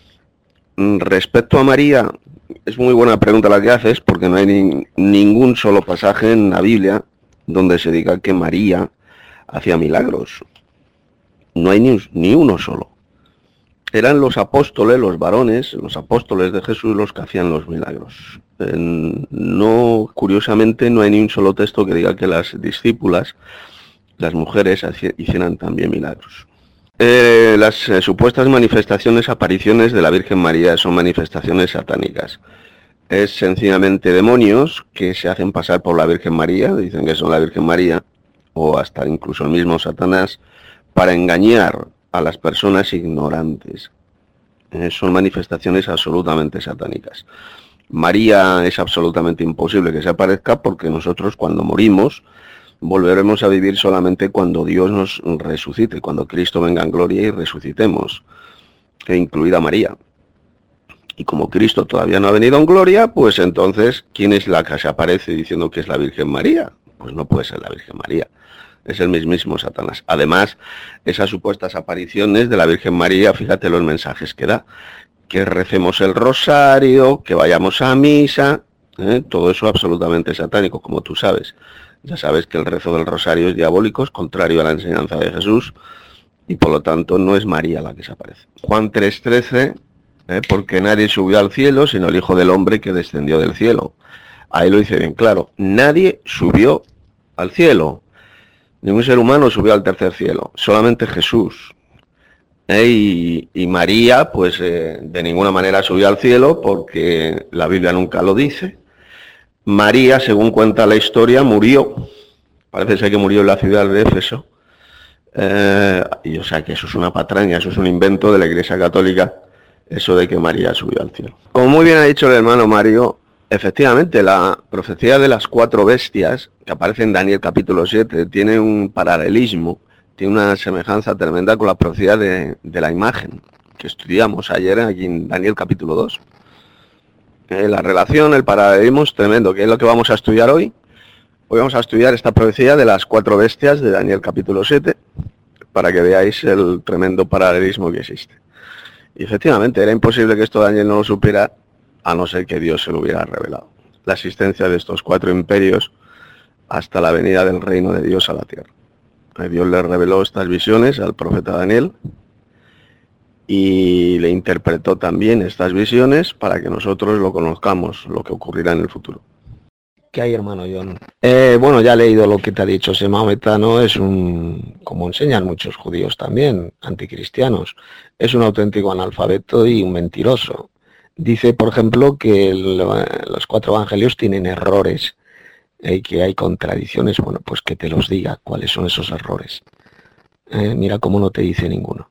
Respecto a María, es muy buena pregunta la que haces, porque no hay ni, ningún solo pasaje en la Biblia donde se diga que María hacía milagros. No hay ni, ni uno solo. Eran los apóstoles, los varones, los apóstoles de Jesús los que hacían los milagros. Eh, no, curiosamente, no hay ni un solo texto que diga que las discípulas, las mujeres, hicieran también milagros. Eh, las eh, supuestas manifestaciones, apariciones de la Virgen María son manifestaciones satánicas. Es sencillamente demonios que se hacen pasar por la Virgen María, dicen que son la Virgen María, o hasta incluso el mismo Satanás, para engañar a las personas ignorantes. Eh, son manifestaciones absolutamente satánicas. María es absolutamente imposible que se aparezca, porque nosotros cuando morimos volveremos a vivir solamente cuando Dios nos resucite, cuando Cristo venga en gloria y resucitemos, e incluida María. Y como Cristo todavía no ha venido en gloria, pues entonces, ¿quién es la que se aparece diciendo que es la Virgen María? Pues no puede ser la Virgen María. Es el mismísimo Satanás. Además, esas supuestas apariciones de la Virgen María, fíjate los mensajes que da. Que recemos el rosario, que vayamos a misa, ¿eh? Todo eso absolutamente satánico, como tú sabes. Ya sabes que el rezo del rosario es diabólico, es contrario a la enseñanza de Jesús, y por lo tanto no es María la que se aparece. Juan tres trece, ¿eh? Porque nadie subió al cielo, sino el Hijo del Hombre que descendió del cielo. Ahí lo dice bien claro, nadie subió al cielo. Ningún ser humano subió al tercer cielo, solamente Jesús. ¿Eh? Y, y María, pues eh, de ninguna manera subió al cielo, porque la Biblia nunca lo dice. María, según cuenta la historia, murió. Parece ser que murió en la ciudad de Éfeso. Eh, y o sea que eso es una patraña, eso es un invento de la Iglesia Católica, eso de que María subió al cielo. Como muy bien ha dicho el hermano Mario, efectivamente la profecía de las cuatro bestias, que aparece en Daniel capítulo siete, tiene un paralelismo, tiene una semejanza tremenda con la profecía de, de la imagen, que estudiamos ayer aquí en Daniel capítulo dos. Eh, la relación, el paralelismo es tremendo, que es lo que vamos a estudiar hoy. Hoy vamos a estudiar esta profecía de las cuatro bestias de Daniel capítulo siete, para que veáis el tremendo paralelismo que existe. Y efectivamente, era imposible que esto Daniel no lo supiera, a no ser que Dios se lo hubiera revelado. La existencia de estos cuatro imperios hasta la venida del reino de Dios a la tierra. Dios le reveló estas visiones al profeta Daniel y le interpretó también estas visiones para que nosotros lo conozcamos, lo que ocurrirá en el futuro. ¿Qué hay, hermano John? Eh, bueno, ya he leído lo que te ha dicho. Ese maometano es un, como enseñan muchos judíos también, anticristianos, es un auténtico analfabeto y un mentiroso. Dice, por ejemplo, que el, los cuatro evangelios tienen errores y eh, que hay contradicciones. Bueno, pues que te los diga cuáles son esos errores. Eh, mira cómo no te dice ninguno.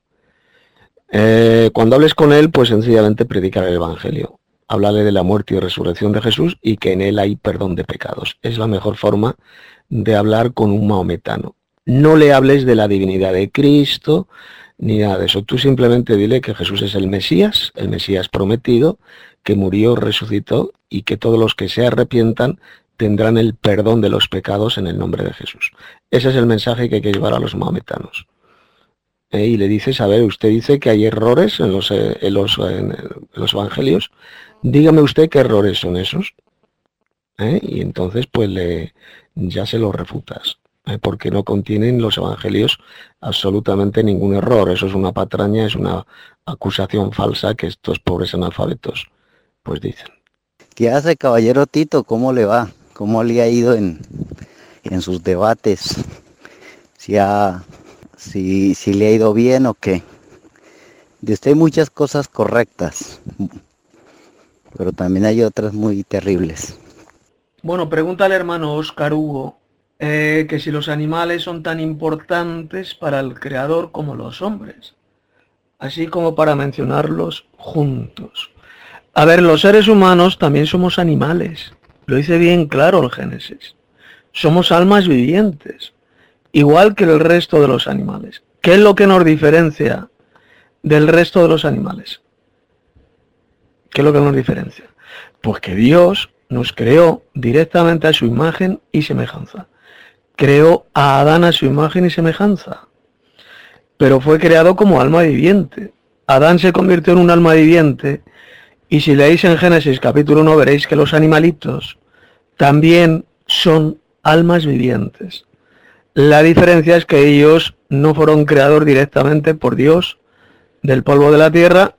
Eh, cuando hables con él, pues sencillamente predicar el evangelio. Háblale de la muerte y resurrección de Jesús y que en él hay perdón de pecados. Es la mejor forma de hablar con un maometano. No le hables de la divinidad de Cristo ni nada de eso. Tú simplemente dile que Jesús es el Mesías, el Mesías prometido, que murió, resucitó y que todos los que se arrepientan tendrán el perdón de los pecados en el nombre de Jesús. Ese es el mensaje que hay que llevar a los maometanos. Eh, y le dices, a ver, usted dice que hay errores en los, eh, en los, en los evangelios. Dígame usted qué errores son esos. ¿Eh? Y entonces pues le, ya se los refutas. ¿Eh? Porque no contienen los evangelios absolutamente ningún error. Eso es una patraña, es una acusación falsa que estos pobres analfabetos pues dicen. ¿Qué hace, caballero Tito? ¿Cómo le va? ¿Cómo le ha ido en, en sus debates? ¿Si, ha, si, si le ha ido bien o qué? De usted hay muchas cosas correctas, pero también hay otras muy terribles. Bueno, pregúntale, hermano Óscar Hugo, eh, que si los animales son tan importantes para el Creador como los hombres, así como para mencionarlos juntos. A ver, los seres humanos también somos animales, lo dice bien claro el Génesis. Somos almas vivientes, igual que el resto de los animales. ¿Qué es lo que nos diferencia del resto de los animales? ¿Qué es lo que nos diferencia? Pues que Dios nos creó directamente a su imagen y semejanza. Creó a Adán a su imagen y semejanza, pero fue creado como alma viviente. Adán se convirtió en un alma viviente, y si leéis en Génesis capítulo uno veréis que los animalitos también son almas vivientes. La diferencia es que ellos no fueron creados directamente por Dios del polvo de la tierra,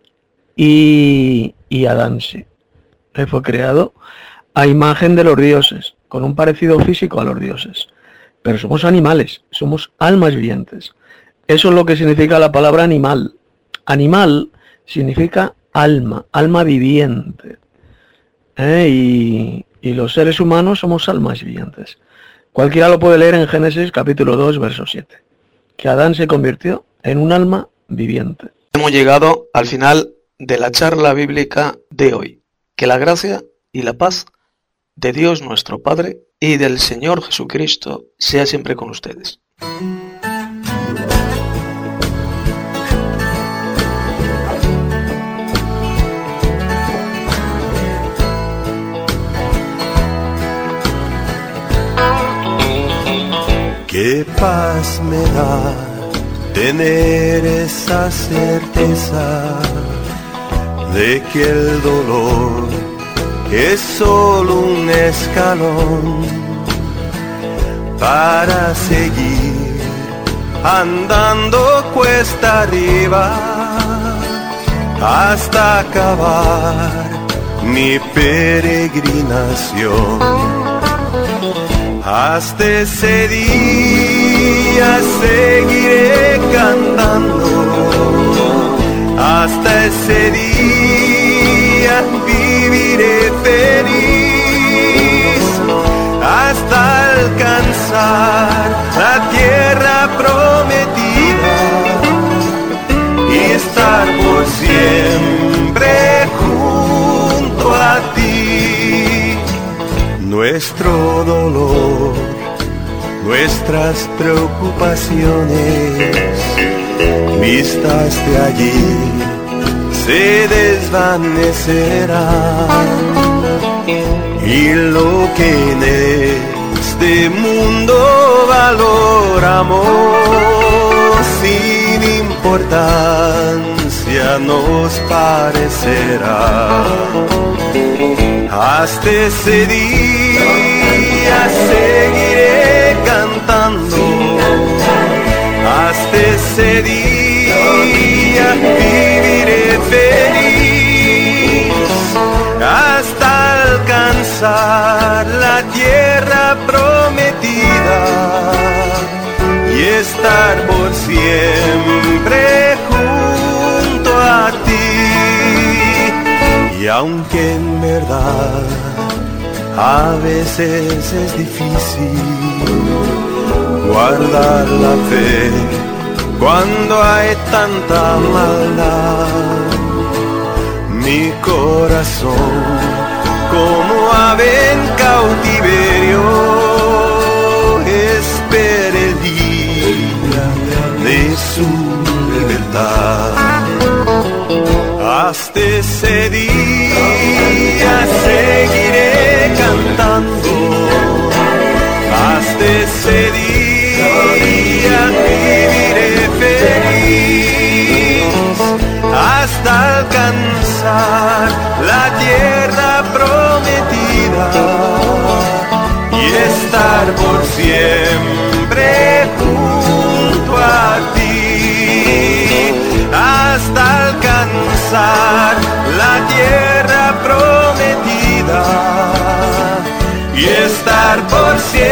y, y Adán sí. Él fue creado a imagen de los dioses, con un parecido físico a los dioses. Pero somos animales, somos almas vivientes. Eso es lo que significa la palabra animal. Animal significa alma, alma viviente. ¿Eh? Y, y los seres humanos somos almas vivientes. Cualquiera lo puede leer en Génesis capítulo dos, verso siete. Que Adán se convirtió en un alma viviente. Hemos llegado al final de la charla bíblica de hoy. Que la gracia y la paz de Dios nuestro Padre y del Señor Jesucristo sea siempre con ustedes. Qué paz me da tener esa certeza de que el dolor es solo un escalón para seguir andando cuesta arriba hasta acabar mi peregrinación. Hasta ese día seguiré cantando, hasta ese día viviré feliz, hasta alcanzar la tierra prometida y estar por siempre junto a ti. Nuestro dolor, nuestras preocupaciones, vistas de allí, se desvanecerán. Y lo que en este mundo valoramos, sin importancia nos parecerá. Hasta ese día seguiré cantando, hasta ese día viviré feliz, hasta alcanzar la tierra prometida y estar por siempre junto a ti. Y aunque en verdad a veces es difícil guardar la fe cuando hay tanta maldad, mi corazón como ave en cautiverio espera el día de su libertad. Hasta ese día seguiré cantando, hasta ese día viviré feliz, hasta alcanzar la tierra prometida y estar por siempre junto a ti, hasta alcanzar la tierra prometida y estar por siempre